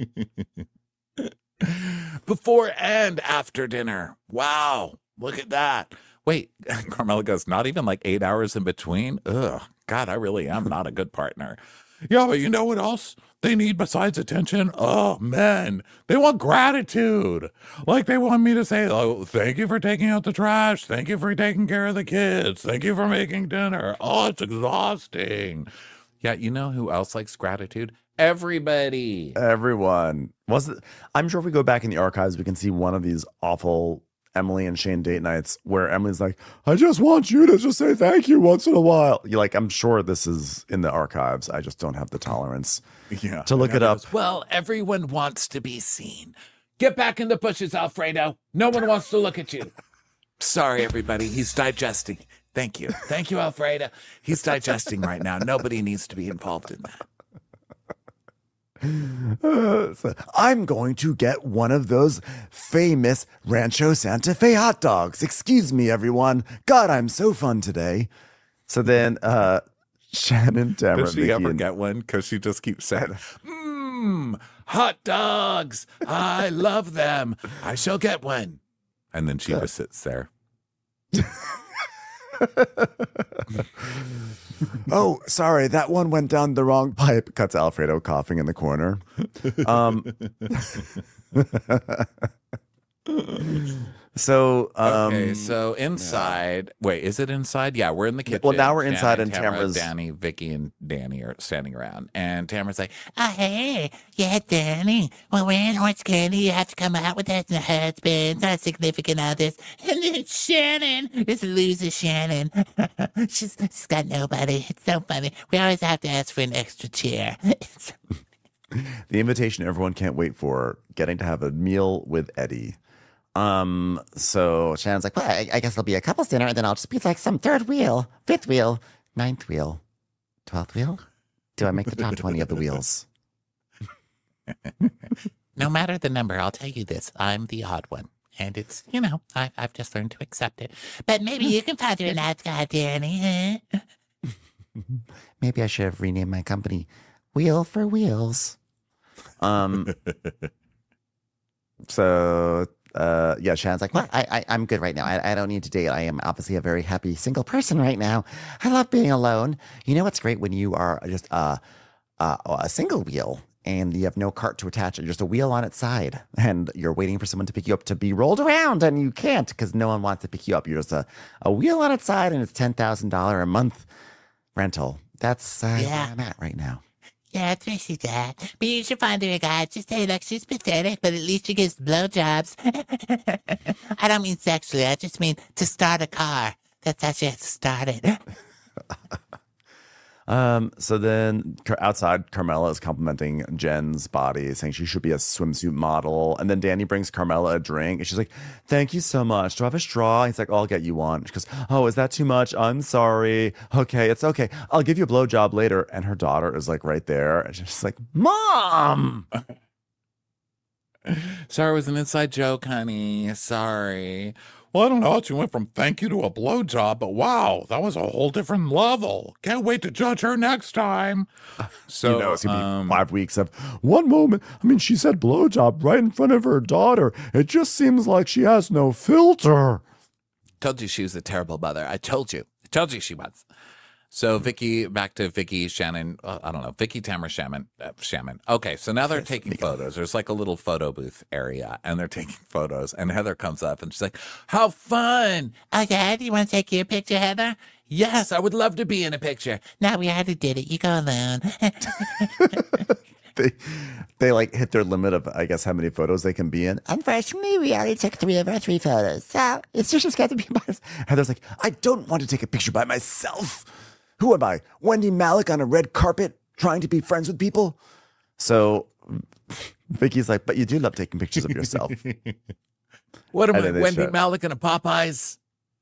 Before and after dinner. Wow, look at that. Wait, Carmela goes, not even like eight hours in between? Ugh, God, I really am not a good partner. Yeah, but you know what else they need besides attention? Oh, men. They want gratitude. Like they want me to say, oh, thank you for taking out the trash. Thank you for taking care of the kids. Thank you for making dinner. Oh, it's exhausting. Yeah, you know who else likes gratitude? Everybody. Everyone. Was it, I'm sure if we go back in the archives, we can see one of these awful Emily and Shane date nights where Emily's like, I just want you to just say thank you once in a while. You're like, I'm sure this is in the archives. I just don't have the tolerance Yeah, to look it up. Well, everyone wants to be seen. Get back in the bushes, Alfredo. No one wants to look at you. Sorry, everybody. He's digesting. Thank you. Thank you, Alfredo. He's digesting right now. Nobody needs to be involved in that. Uh, so I'm going to get one of those famous Rancho Santa Fe hot dogs. Excuse me, everyone. God, I'm so fun today. So then uh, Shannon, Tamara, Does she Vicky, ever and- get one? Because she just keeps saying, Mmm, hot dogs. I love them. I shall get one. and then she just sits there. Oh, sorry, that one went down the wrong pipe. Cuts Alfredo coughing in the corner. Um, so, um, Okay, so inside. Wait, is it inside? Yeah, we're in the kitchen. Well, now we're Shannon, inside and Tamara, Tamara's- Danny, Vicky, and Danny are standing around. And Tamara's like, Oh, hey, yeah, Danny. Well, we're in Horse Candy. You have to come out with us and husbands, our significant others. And then Shannon, this loser Shannon. she's, she's got nobody. It's so funny. We always have to ask for an extra chair. It's- the invitation everyone can't wait for, getting to have a meal with Eddie. Um, so Shannon's like, well, I, I guess it'll be a couple's dinner, and then I'll just be like some third wheel, fifth wheel, ninth wheel, twelfth wheel. Do I make the top twenty of the wheels? no matter the number, I'll tell you this. I'm the odd one. And it's, you know, I, I've just learned to accept it. But maybe you can find her a nice guy, Danny. Huh? Maybe I should have renamed my company Wheel for Wheels. Um, so, uh, yeah, Shannon's like, Well, I, I, I'm good right now. I, I don't need to date. I am obviously a very happy single person right now. I love being alone. You know what's great when you are just uh, uh, a single wheel and you have no cart to attach it, just a wheel on its side, and you're waiting for someone to pick you up to be rolled around, and you can't because no one wants to pick you up. You're just a, a wheel on its side, and it's ten thousand dollars a month rental. That's uh, Yeah. where I'm at right now. Yeah, that's where she's at. But you should find her a guy. Just say, look, she's pathetic, but at least she gives blowjobs. I don't mean sexually. I just mean to start a car. That's how she has to start it. Um, so then Car- outside, Carmela is complimenting Jen's body, saying she should be a swimsuit model. And then Danny brings Carmela a drink, and she's like, "Thank you so much. Do I have a straw?" He's like, "I'll get you one." She goes, "Oh, is that too much? I'm sorry. Okay, it's okay. I'll give you a blowjob later." And her daughter is like right there, and she's like, "Mom." Sorry, it was an inside joke, honey. Sorry. Well, I don't know. She went from thank you to a blowjob, but wow, that was a whole different level. Can't wait to judge her next time. So, You know, it's gonna be um, five weeks of one moment. I mean, she said blowjob right in front of her daughter. It just seems like she has no filter. told you she was a terrible mother. I told you. I told you she was. So Vicky, back to Vicky, Shannon, uh, I don't know, Vicky, Tamara, Shannon, uh, Shannon. Okay, so now they're taking photos. There's like a little photo booth area, and they're taking photos. And Heather comes up, and she's like, how fun. Okay, do you want to take your picture, Heather? Yes, I would love to be in a picture. No, we already did it. You go alone. They, they like hit their limit of, I guess, how many photos they can be in. Unfortunately, we already took three of our three photos, so it's just got to be by us. Heather's like, I don't want to take a picture by myself. Who am I? Wendy Malick on a red carpet trying to be friends with people? So Vicky's like, but you do love taking pictures of yourself. What am And I, then they Wendy show- Malick in a Popeyes?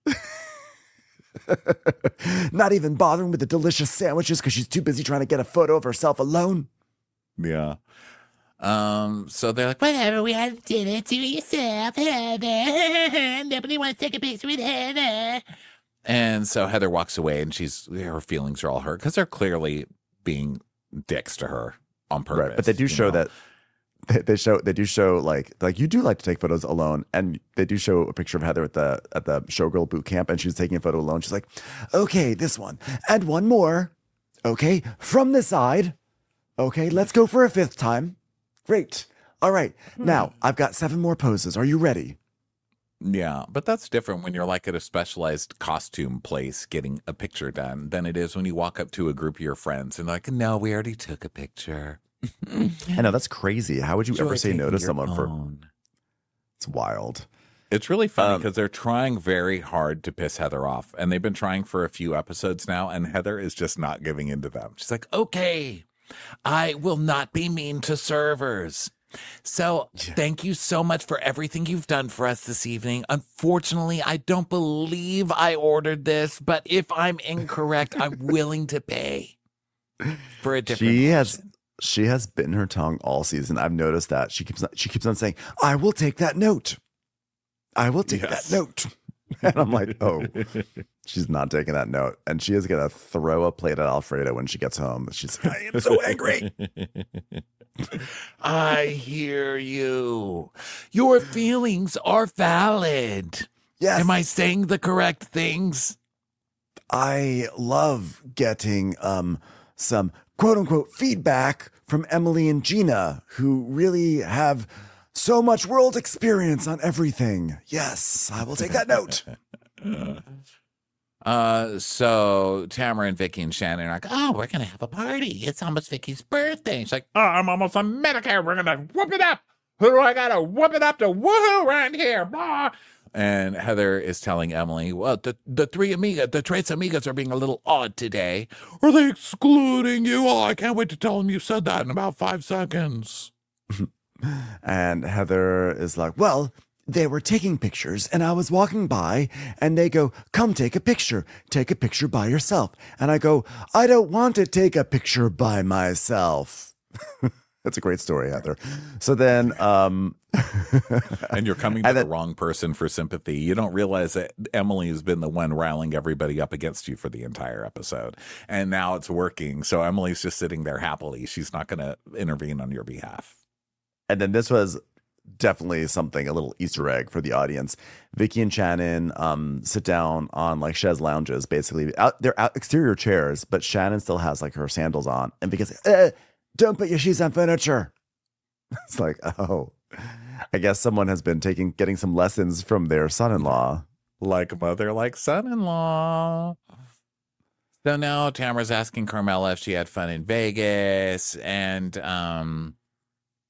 Not even bothering with the delicious sandwiches because she's too busy trying to get a photo of herself alone. Yeah. Um. So they're like, Whatever, we already did it. Do it yourself, Heather. Nobody wants to take a picture with Heather. and so Heather walks away, and she's her feelings are all hurt because they're clearly being dicks to her on purpose. Right. But they do you show know? that they, they show they do show like like you do like to take photos alone, and they do show a picture of Heather at the at the showgirl boot camp, and she's taking a photo alone. She's like, okay, this one and one more. Okay, from the side. Okay, let's go for a fifth time. Great. All right. Now I've got seven more poses. Are you ready? Yeah, but that's different when you're like at a specialized costume place getting a picture done than it is when you walk up to a group of your friends and like, no, we already took a picture. I know that's crazy. How would you Enjoy ever say no taking to your someone for? own. It's wild. It's really funny Um, because they're trying very hard to piss Heather off, and they've been trying for a few episodes now, and Heather is just not giving in to them. She's like, okay, I will not be mean to servers. So thank you so much for everything you've done for us this evening. Unfortunately, I don't believe I ordered this, but if I'm incorrect, I'm willing to pay for a different She has option. she has bitten her tongue all season. I've noticed that. She keeps she keeps on saying, I will take that note. I will take Yes. that note. And I'm like, oh, she's not taking that note. And she is gonna throw a plate at Alfredo when she gets home. She's like, I am so angry. I hear you. Your feelings are valid. Yes. Am I saying the correct things? I love getting um some quote unquote feedback from Emily and Gina, who really have so much world experience on everything. Yes, I will take that note. Uh, so Tamara and Vicky and Shannon are like, oh, we're gonna have a party. It's almost Vicky's birthday. She's like, Oh, I'm almost on Medicare. We're gonna whoop it up. Who do I gotta whoop it up to? Woohoo around here. Blah. and Heather is telling Emily, well, the the three amiga, the Tres Amigas are being a little odd today. Are they excluding you? Oh, I can't wait to tell them you said that in about five seconds. And Heather is like, well, they were taking pictures and I was walking by and they go, come take a picture. Take a picture by yourself. And I go, I don't want to take a picture by myself. That's a great story, Heather. So then, um, And you're coming to And the then- wrong person for sympathy. You don't realize that Emily has been the one riling everybody up against you for the entire episode. And now it's working. So Emily's just sitting there happily. She's not going to intervene on your behalf. and then this was definitely something, a little Easter egg for the audience. Vicky and Shannon um, sit down on like chaise lounges, basically. Out, they're out exterior chairs, but Shannon still has like her sandals on. And Vicky's like, eh, don't put your shoes on furniture. It's like, oh, I guess someone has been taking, getting some lessons from their son-in-law. Like mother, like son-in-law. So now Tamara's asking Carmela if she had fun in Vegas. And, um,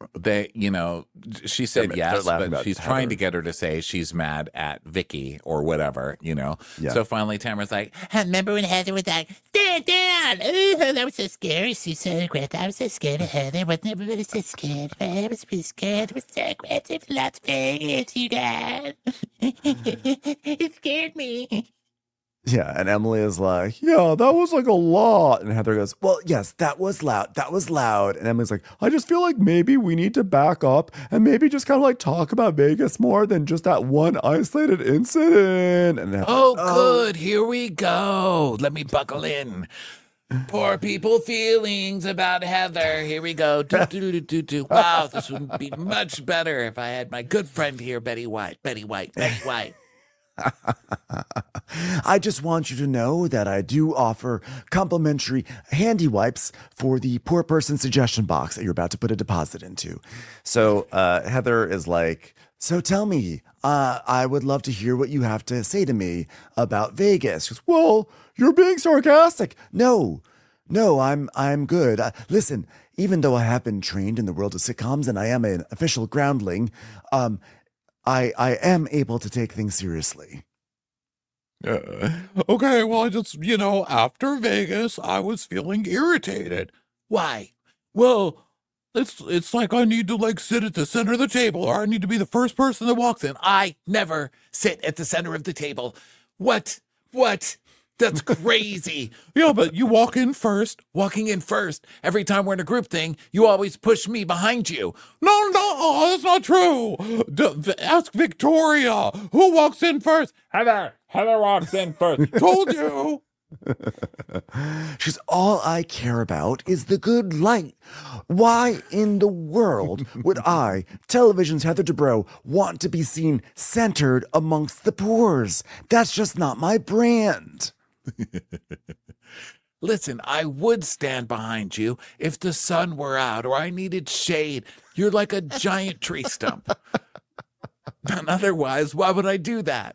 they, you know, she said They're- yes, they're laughing but about she's Heather. trying to get her to say she's mad at Vicky or whatever, you know. Yeah. So finally, Tamara's like, Remember when Heather was like, stand down? Ooh, that was so scary. She's so aggressive. I was so scared of Heather. Wasn't everybody so scared of her? I was pretty scared. It was so aggressive. Las Vegas, you guys. It scared me. Yeah, and Emily is like, yeah, that was like a lot. And Heather goes, well, yes, that was loud. That was loud. And Emily's like, I just feel like maybe we need to back up and maybe just kind of like talk about Vegas more than just that one isolated incident. And Heather's Oh, like, good. Here we go. Let me buckle in. Poor people feelings about Heather. Here we go. Do, do, do, do, do. Wow, this would be much better if I had my good friend here, Betty White. Betty White. Betty White. I just want you to know that I do offer complimentary handy wipes for the poor person suggestion box that you're about to put a deposit into. So uh, Heather is like, so tell me, uh, I would love to hear what you have to say to me about Vegas. She goes, well, you're being sarcastic. No, no, I'm I'm good. Uh, listen, even though I have been trained in the world of sitcoms and I am an official groundling, um, I I am able to take things seriously. Uh, okay, well, I just, you know, after Vegas, I was feeling irritated. Why? Well, it's it's like I need to like sit at the center of the table, or I need to be the first person that walks in. I never sit at the center of the table. What? What? That's crazy. Yeah, but you walk in first. Walking in first. Every time we're in a group thing, you always push me behind you. No, no, oh, that's not true. D- v- ask Victoria. Who walks in first? Heather, Heather walks in first. Told you. She's all I care about is the good light. Why in the world would I, television's Heather Dubrow, want to be seen centered amongst the pores? That's just not my brand. Listen, I would stand behind you if the sun were out or I needed shade. You're like a giant tree stump. And otherwise, why would I do that?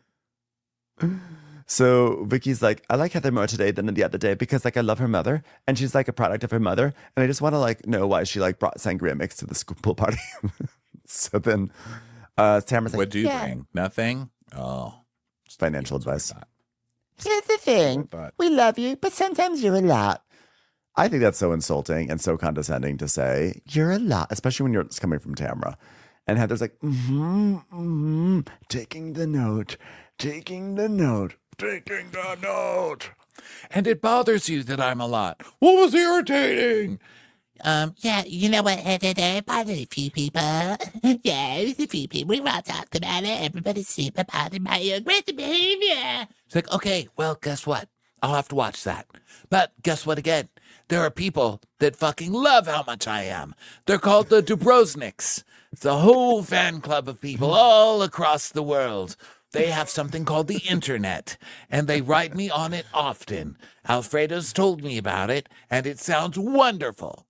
So Vicky's like, I like Heather more today than the other day because like I love her mother and she's like a product of her mother. And I just want to like know why she like brought sangria mix to the school pool party. So then uh, Tamara's like, What'd you Yeah. bring? Nothing? Oh. financial advice. Here's the thing. But We love you, but sometimes you're a lot. I think that's so insulting and so condescending to say, you're a lot, especially when you're it's coming from Tamara. And Heather's like, mm-hmm, mm-hmm, taking the note, taking the note, taking the note. And it bothers you that I'm a lot. What was irritating? Um, yeah, you know what, Heather, there bothered a few people. Yeah, there's a few people. We've all talked about it. Everybody's super bothered by your aggressive behavior. It's like, okay, well, guess what? I'll have to watch that. But guess what again? There are people that fucking love how much I am. They're called the Dubrozniks. It's a whole fan club of people all across the world. They have something called the internet, and they write me on it often. Alfredo's told me about it, and it sounds wonderful.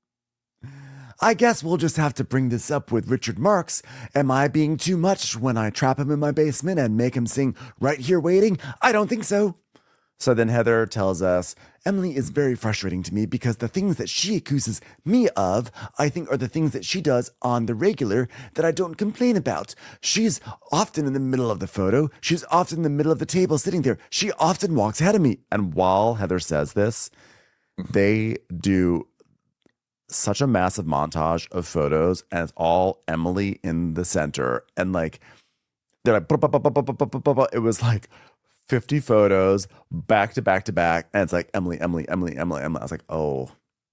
I guess we'll just have to bring this up with Richard Marx. Am I being too much when I trap him in my basement and make him sing Right Here Waiting? I don't think so. So then Heather tells us, Emily is very frustrating to me because the things that she accuses me of, I think are the things that she does on the regular that I don't complain about. She's often in the middle of the photo. She's often in the middle of the table sitting there. She often walks ahead of me. And while Heather says this, they do such a massive montage of photos and it's all Emily in the center. And like, they're like, "Bup, bup, bup, bup, bup, bup, bup, bup, bup." It was like fifty photos back to back to back. And it's like, Emily, Emily, Emily, Emily, Emily. I was like, oh,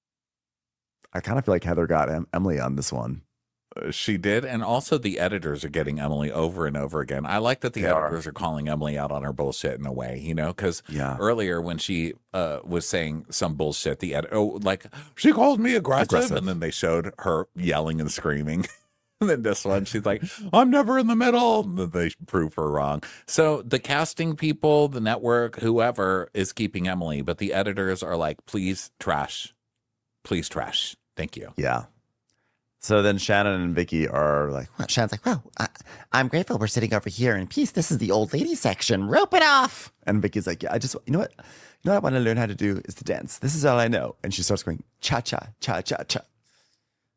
I kind of feel like Heather got em- Emily on this one. uh, she did. And also the editors are getting Emily over and over again. I like that the They are. editors are calling Emily out on her bullshit in a way, you know, because Yeah. earlier when she uh, was saying some bullshit, the edit, oh, like, She called me aggressive. aggressive. And then they showed her yelling and screaming. And then this one, she's like, I'm never in the middle. And then they prove her wrong. So the casting people, the network, whoever is keeping Emily, but the editors are like, please trash. Please trash. Thank you. Yeah. So then Shannon and Vicky are like, Well, Shannon's like, well, I, I'm grateful we're sitting over here in peace. This is the old lady section. Rope it off. and Vicky's like, yeah, I just, you know what? You know what I want to learn how to do is to dance. This is all I know. And she starts going, cha cha, cha cha cha.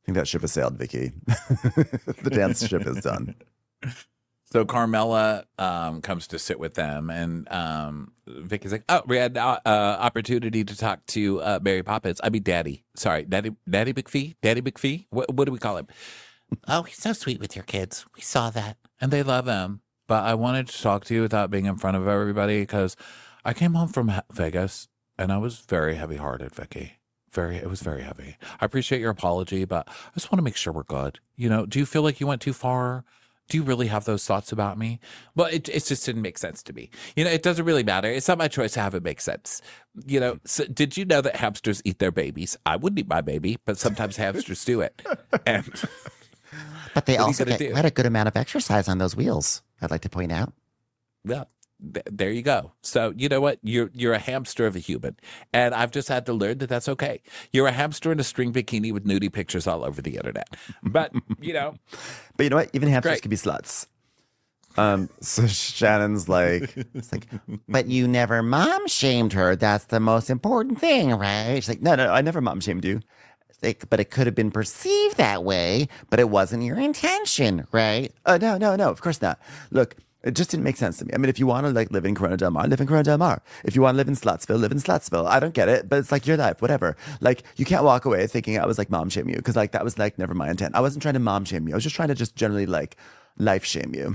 think that ship has sailed, Vicky. The dance ship is done. So Carmela um, comes to sit with them, and um, Vicky's like, "Oh, we had uh, uh, opportunity to talk to uh, Mary Poppins. I mean, Daddy. Sorry, Daddy, Daddy McPhee, Daddy McPhee. What, what do we call him? Oh, he's so sweet with your kids. We saw that. And they love him. But I wanted to talk to you without being in front of everybody because I came home from Ha- Vegas, and I was very heavy-hearted, Vicky. Very, it was very heavy. I appreciate your apology, but I just want to make sure we're good. You know, do you feel like you went too far? Do you really have those thoughts about me? Well, it, it just didn't make sense to me. You know, it doesn't really matter. It's not my choice to have it make sense. You know, so did you know that hamsters eat their babies? I wouldn't eat my baby, but sometimes hamsters do it. And But they What are you also gonna get do? quite a good amount of exercise on those wheels, I'd like to point out. yeah, th- there you go. So you know what? You're you're a hamster of a human, and I've just had to learn that that's okay. You're a hamster in a string bikini with nudie pictures all over the internet. But you know, But you know what? Even hamsters Great. can be sluts. Um, so Shannon's like, It's like, but you never mom shamed her. That's the most important thing, right? she's like, no, no, I never mom shamed you. It's like, but it could have been perceived that way, but it wasn't your intention, right? Oh, no, no, no, of course not. Look, it just didn't make sense to me. I mean, if you want to like live in Corona Del Mar, live in Corona Del Mar. If you want to live in Slutsville, live in Slutsville. I don't get it, but it's like your life, whatever. Like you can't walk away thinking I was like mom shame you because like that was like never my intent. I wasn't trying to mom shame you. I was just trying to just generally like life shame you.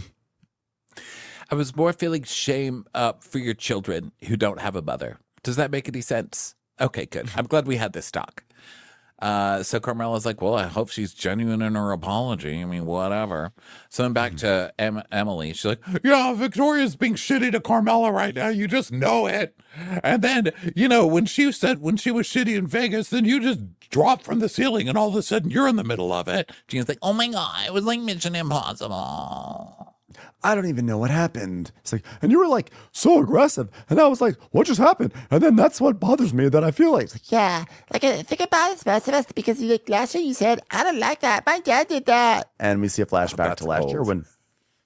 I was more feeling shame uh, for your children who don't have a mother. Does that make any sense? Okay, good. I'm glad we had this talk. Uh, so Carmela's like, well, I hope she's genuine in her apology. I mean, whatever. So then back to em- Emily. She's like, Yeah, Victoria's being shitty to Carmela right now. You just know it. And then, you know, when she said when she was shitty in Vegas, then you just dropped from the ceiling and all of a sudden you're in the middle of it. Gina's like, Oh my God, it was like Mission Impossible. I don't even know what happened. It's like, and you were like so aggressive. And I was like, what just happened? And then that's what bothers me that I feel like, Yeah, like I think about it, most of us, because you, like last year you said, I don't like that. My dad did that. and we see a flashback that's to last year old. when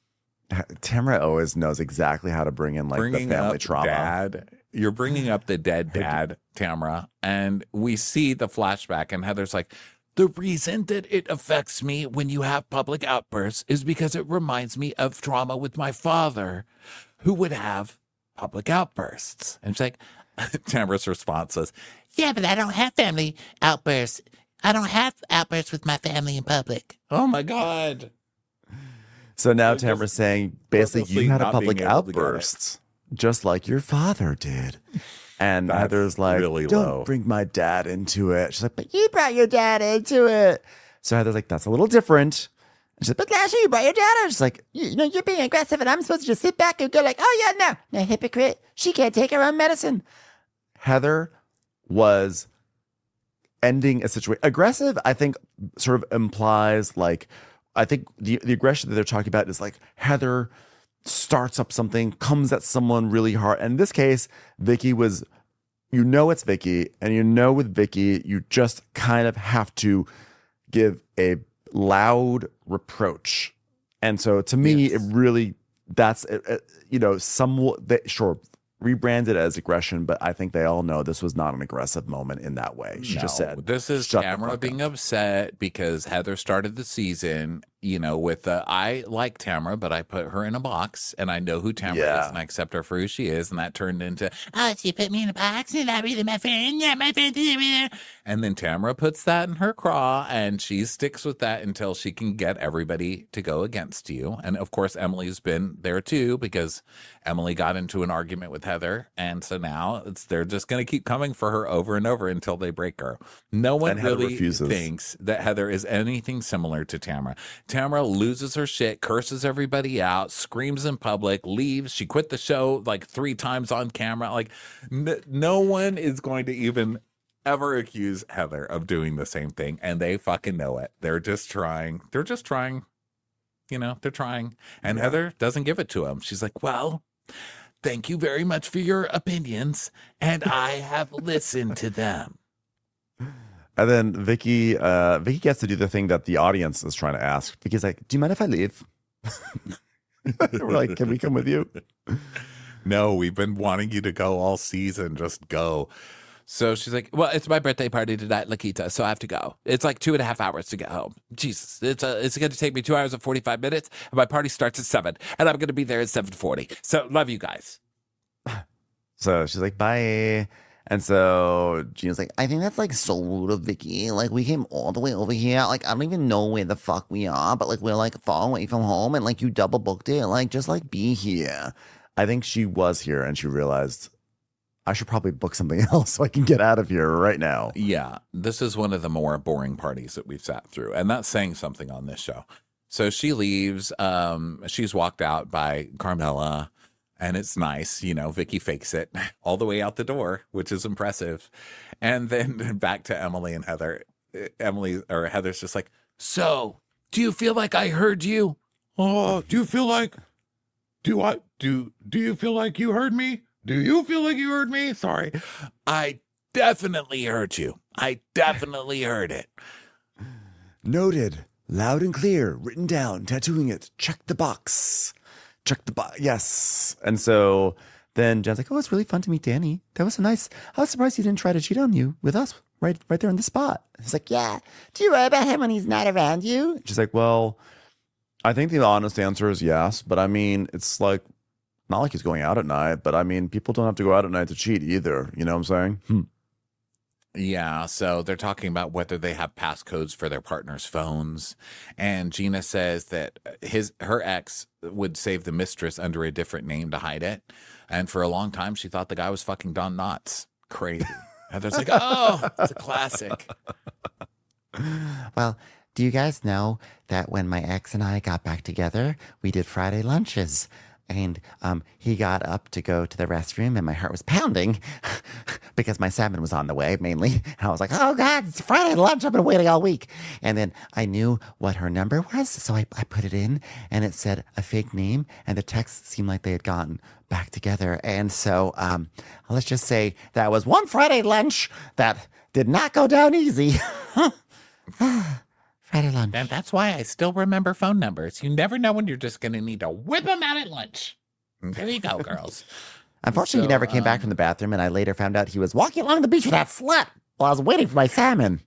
Tamara always knows exactly how to bring in like bringing the family up trauma. dad. You're bringing up the dead dad, Tamara. And we see the flashback, and Heather's like, The reason that it affects me when you have public outbursts is because it reminds me of trauma with my father, who would have public outbursts. and she's like, Tamara's response is, Yeah, but I don't have family outbursts. I don't have outbursts with my family in public. oh my God. So now Just Tamara's saying basically purposely you had a not public being able to get it. outburst, just like your father did. And That's Heather's like, really don't low. bring my dad into it. She's like, but You brought your dad into it. so Heather's like, that's a little different. And she's like, But last year you brought your dad in. She's like, you, you know, you're being aggressive and I'm supposed to just sit back and go like, oh yeah, no. No, hypocrite. She can't take her own medicine. Heather was ending a situation. Aggressive, I think, sort of implies like, I think the, the aggression that they're talking about is like Heather starts up something, comes at someone really hard. And in this case, Vicky was, you know, it's Vicky, and you know, with Vicky, you just kind of have to give a loud reproach. And so to me, Yes. it really, that's, uh, uh, you know, somewhat, they, sure, rebranded as aggression, but I think they all know this was not an aggressive moment in that way. She just No, said, this is "Shut the Tamara fuck being up." upset because Heather started the season, you know, with the I like Tamara, but I put her in a box and I know who Tamara Yeah. is and I accept her for who she is. And that turned into, Oh, she put me in a box and not really my friend. Yeah, my friend is and then Tamara puts that in her craw and she sticks with that until she can get everybody to go against you. And of course, Emily's been there too because Emily got into an argument with Heather. And so now it's they're just going to keep coming for her over and over until they break her. No one And Heather really refuses. thinks that Heather is anything similar to Tamara. Tamara loses her shit, curses everybody out, screams in public, leaves. She quit the show like three times on camera. Like, n- no one is going to even ever accuse Heather of doing the same thing. And they fucking know it. They're just trying. They're just trying. You know, they're trying. And Heather doesn't give it to him. She's like, well, Thank you very much for your opinions, and I have listened to them. And then Vicky, uh, Vicky gets to do the thing that the audience is trying to ask. Vicky's like, do you mind if I leave? We're like, can we come with you? no, we've been wanting you to go all season. Just go. So she's like, well, it's my birthday party tonight, Lakita, so I have to go. It's like two and a half hours to get home. Jesus, it's a, it's going to take me two hours and forty-five minutes, and my party starts at seven, and I'm going to be there at seven forty. So love you guys. So she's like, bye. And so Gina's like, I think that's like so rude of Vicky. Like we came all the way over here. Like I don't even know where the fuck we are, but like we're like far away from home and like you double booked it. Like just like be here. I think she was here and she realized I should probably book something else so I can get out of here right now. Yeah, this is one of the more boring parties that we've sat through, and that's saying something on this show. So she leaves. Um, she's walked out by Carmela, and it's nice. You know, Vicky fakes it all the way out the door, which is impressive. And then back to Emily and Heather. Emily or Heather's just like, So, do you feel like I heard you? Oh, do you feel like, do I, do, do you feel like you heard me? Do you feel like you heard me? Sorry. I definitely heard you. I definitely heard it. Noted. Loud and clear. Written down. Tattooing it. Check the box. Check the box. Yes. And so then Jen's like, oh, it's really fun to meet Danny. That was so nice. I was surprised he didn't try to cheat on you with us right right there in the spot. He's like, yeah. Do you worry about him when he's not around you? She's like, well, I think the honest answer is yes. But I mean, it's like, not like he's going out at night. But I mean, people don't have to go out at night to cheat either. You know what I'm saying? Hmm. yeah, so they're talking about whether they have passcodes for their partner's phones. And Gina says that his her ex would save the mistress under a different name to hide it. And for a long time, she thought the guy was fucking Don Knotts. Crazy. Heather's like, oh, it's a classic. Well, do you guys know that when my ex and I got back together, we did Friday lunches? And um, he got up to go to the restroom, and my heart was pounding because my salmon was on the way, mainly. And I was like, oh, God, it's Friday lunch. I've been waiting all week. And then I knew what her number was, so I, I put it in, and it said a fake name, and the text seemed like they had gotten back together. And so um, let's just say that was one Friday lunch that did not go down easy. Friday lunch. And that's why I still remember phone numbers. You never know when you're just going to need to whip them out at lunch. There you go, girls. Unfortunately, So, he never came back um, from the bathroom, and I later found out he was walking along the beach with that slut while I was waiting for my salmon.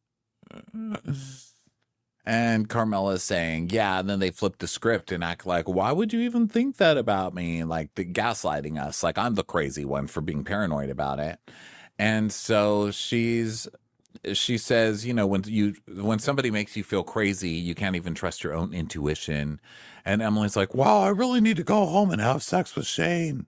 And Carmela's saying, yeah, and then they flip the script and act like, why would you even think that about me? Like the gaslighting us, like I'm the crazy one for being paranoid about it. And so she's she says, you know, when you when somebody makes you feel crazy, you can't even trust your own intuition. And Emily's like, Wow, I really need to go home and have sex with Shane.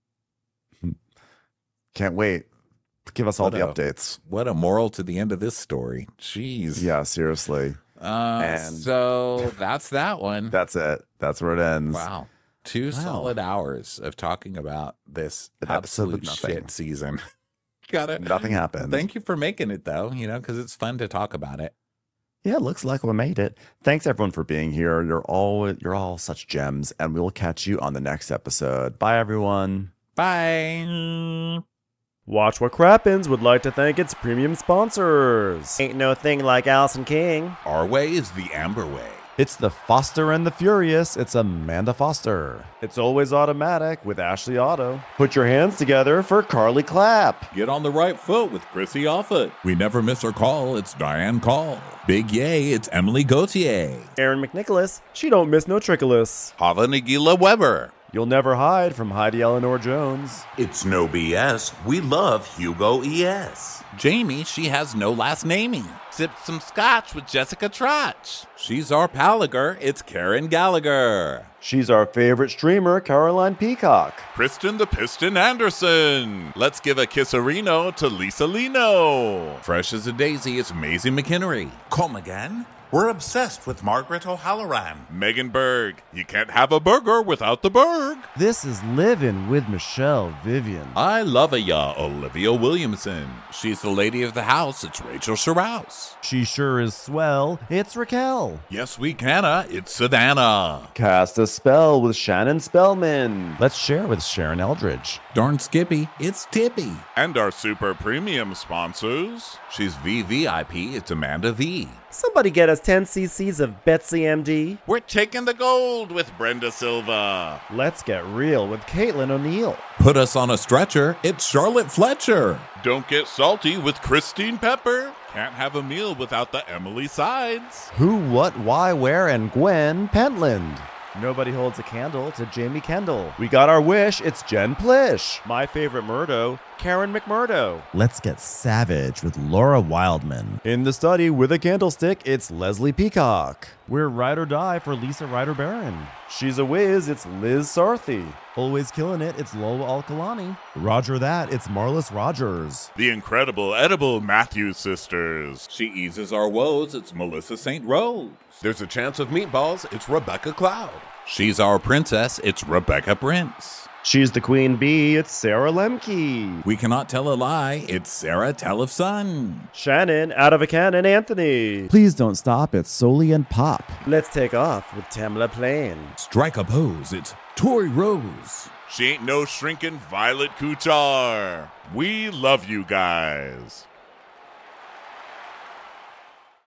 Can't wait. Give us all What the a- updates. what a moral to the end of this story. Jeez. Yeah, seriously. Uh, And- so that's that one. That's it. That's where it ends. Wow. Two Wow. solid hours of talking about this An episode absolute with nothing. shit season. Got it. Nothing happened. Thank you for making it, though, you know, because it's fun to talk about it. Yeah, looks like we made it. Thanks everyone for being here. You're all you're all such gems, and we will catch you on the next episode. Bye everyone. Bye. Watch What Crappens would like to thank its premium sponsors. Ain't no thing like Allison King. Our way is the Amber way. It's the Foster and the Furious. It's Amanda Foster. It's always automatic with Ashley Auto. Put your hands together for Carly Clapp. Get on the right foot with Chrissy Offit. We never miss our call. It's Diane Call. Big yay. It's Emily Gauthier. Aaron McNicholas. She don't miss no trickolas. Hava Nagila Weber. You'll never hide from Heidi Eleanor Jones. It's no B S. We love Hugo E S. Jamie, she has no last namey. Sipped some scotch with Jessica Trotch. She's our palager. It's Karen Gallagher. She's our favorite streamer, Caroline Peacock. Kristen the Piston Anderson. Let's give a kisserino to Lisa Lino. Fresh as a daisy. It's Maisie McHenry. Come again? We're obsessed with Margaret O'Halloran. Megan Berg. You can't have a burger without the Berg. This is Living with Michelle Vivian. I love a ya, Olivia Williamson. She's the lady of the house. It's Rachel Sherrouse. She sure is swell. It's Raquel. Yes, we canna. It's Savannah. Cast a spell with Shannon Spellman. Let's share with Sharon Eldridge. Darn Skippy. It's Tippy. And our super premium sponsors. She's V V I P. It's Amanda V. Somebody get us ten cc's of Betsy M D. We're taking the gold with Brenda Silva. Let's get real with Caitlin O'Neill. Put us on a stretcher. It's Charlotte Fletcher. Don't get salty with Christine Pepper. Can't have a meal without the Emily Sides. Who, what, why, where, and Gwen Pentland. Nobody holds a candle to Jamie Kendall. We got our wish, it's Jen Plish. My favorite Murdo, Karen McMurdo. Let's get savage with Laura Wildman. In the study with a candlestick, it's Leslie Peacock. We're ride or die for Lisa Ryder Barron. She's a whiz, it's Liz Sarthy. Always killing it, it's Lola Alkalani. Roger that, it's Marlis Rogers. The incredible, edible Matthews sisters. She eases our woes. It's Melissa Saint Rose. There's a chance of meatballs. It's Rebecca Cloud. She's our princess. It's Rebecca Prince. She's the queen bee, it's Sarah Lemke. We cannot tell a lie. It's Sarah Telefson. Shannon, out of a cannon, Anthony. Please don't stop, it's Soli and Pop. Let's take off with Tamla Plain. Strike a pose. It's Tori Rose. She ain't no shrinking Violet Kuchar. We love you guys.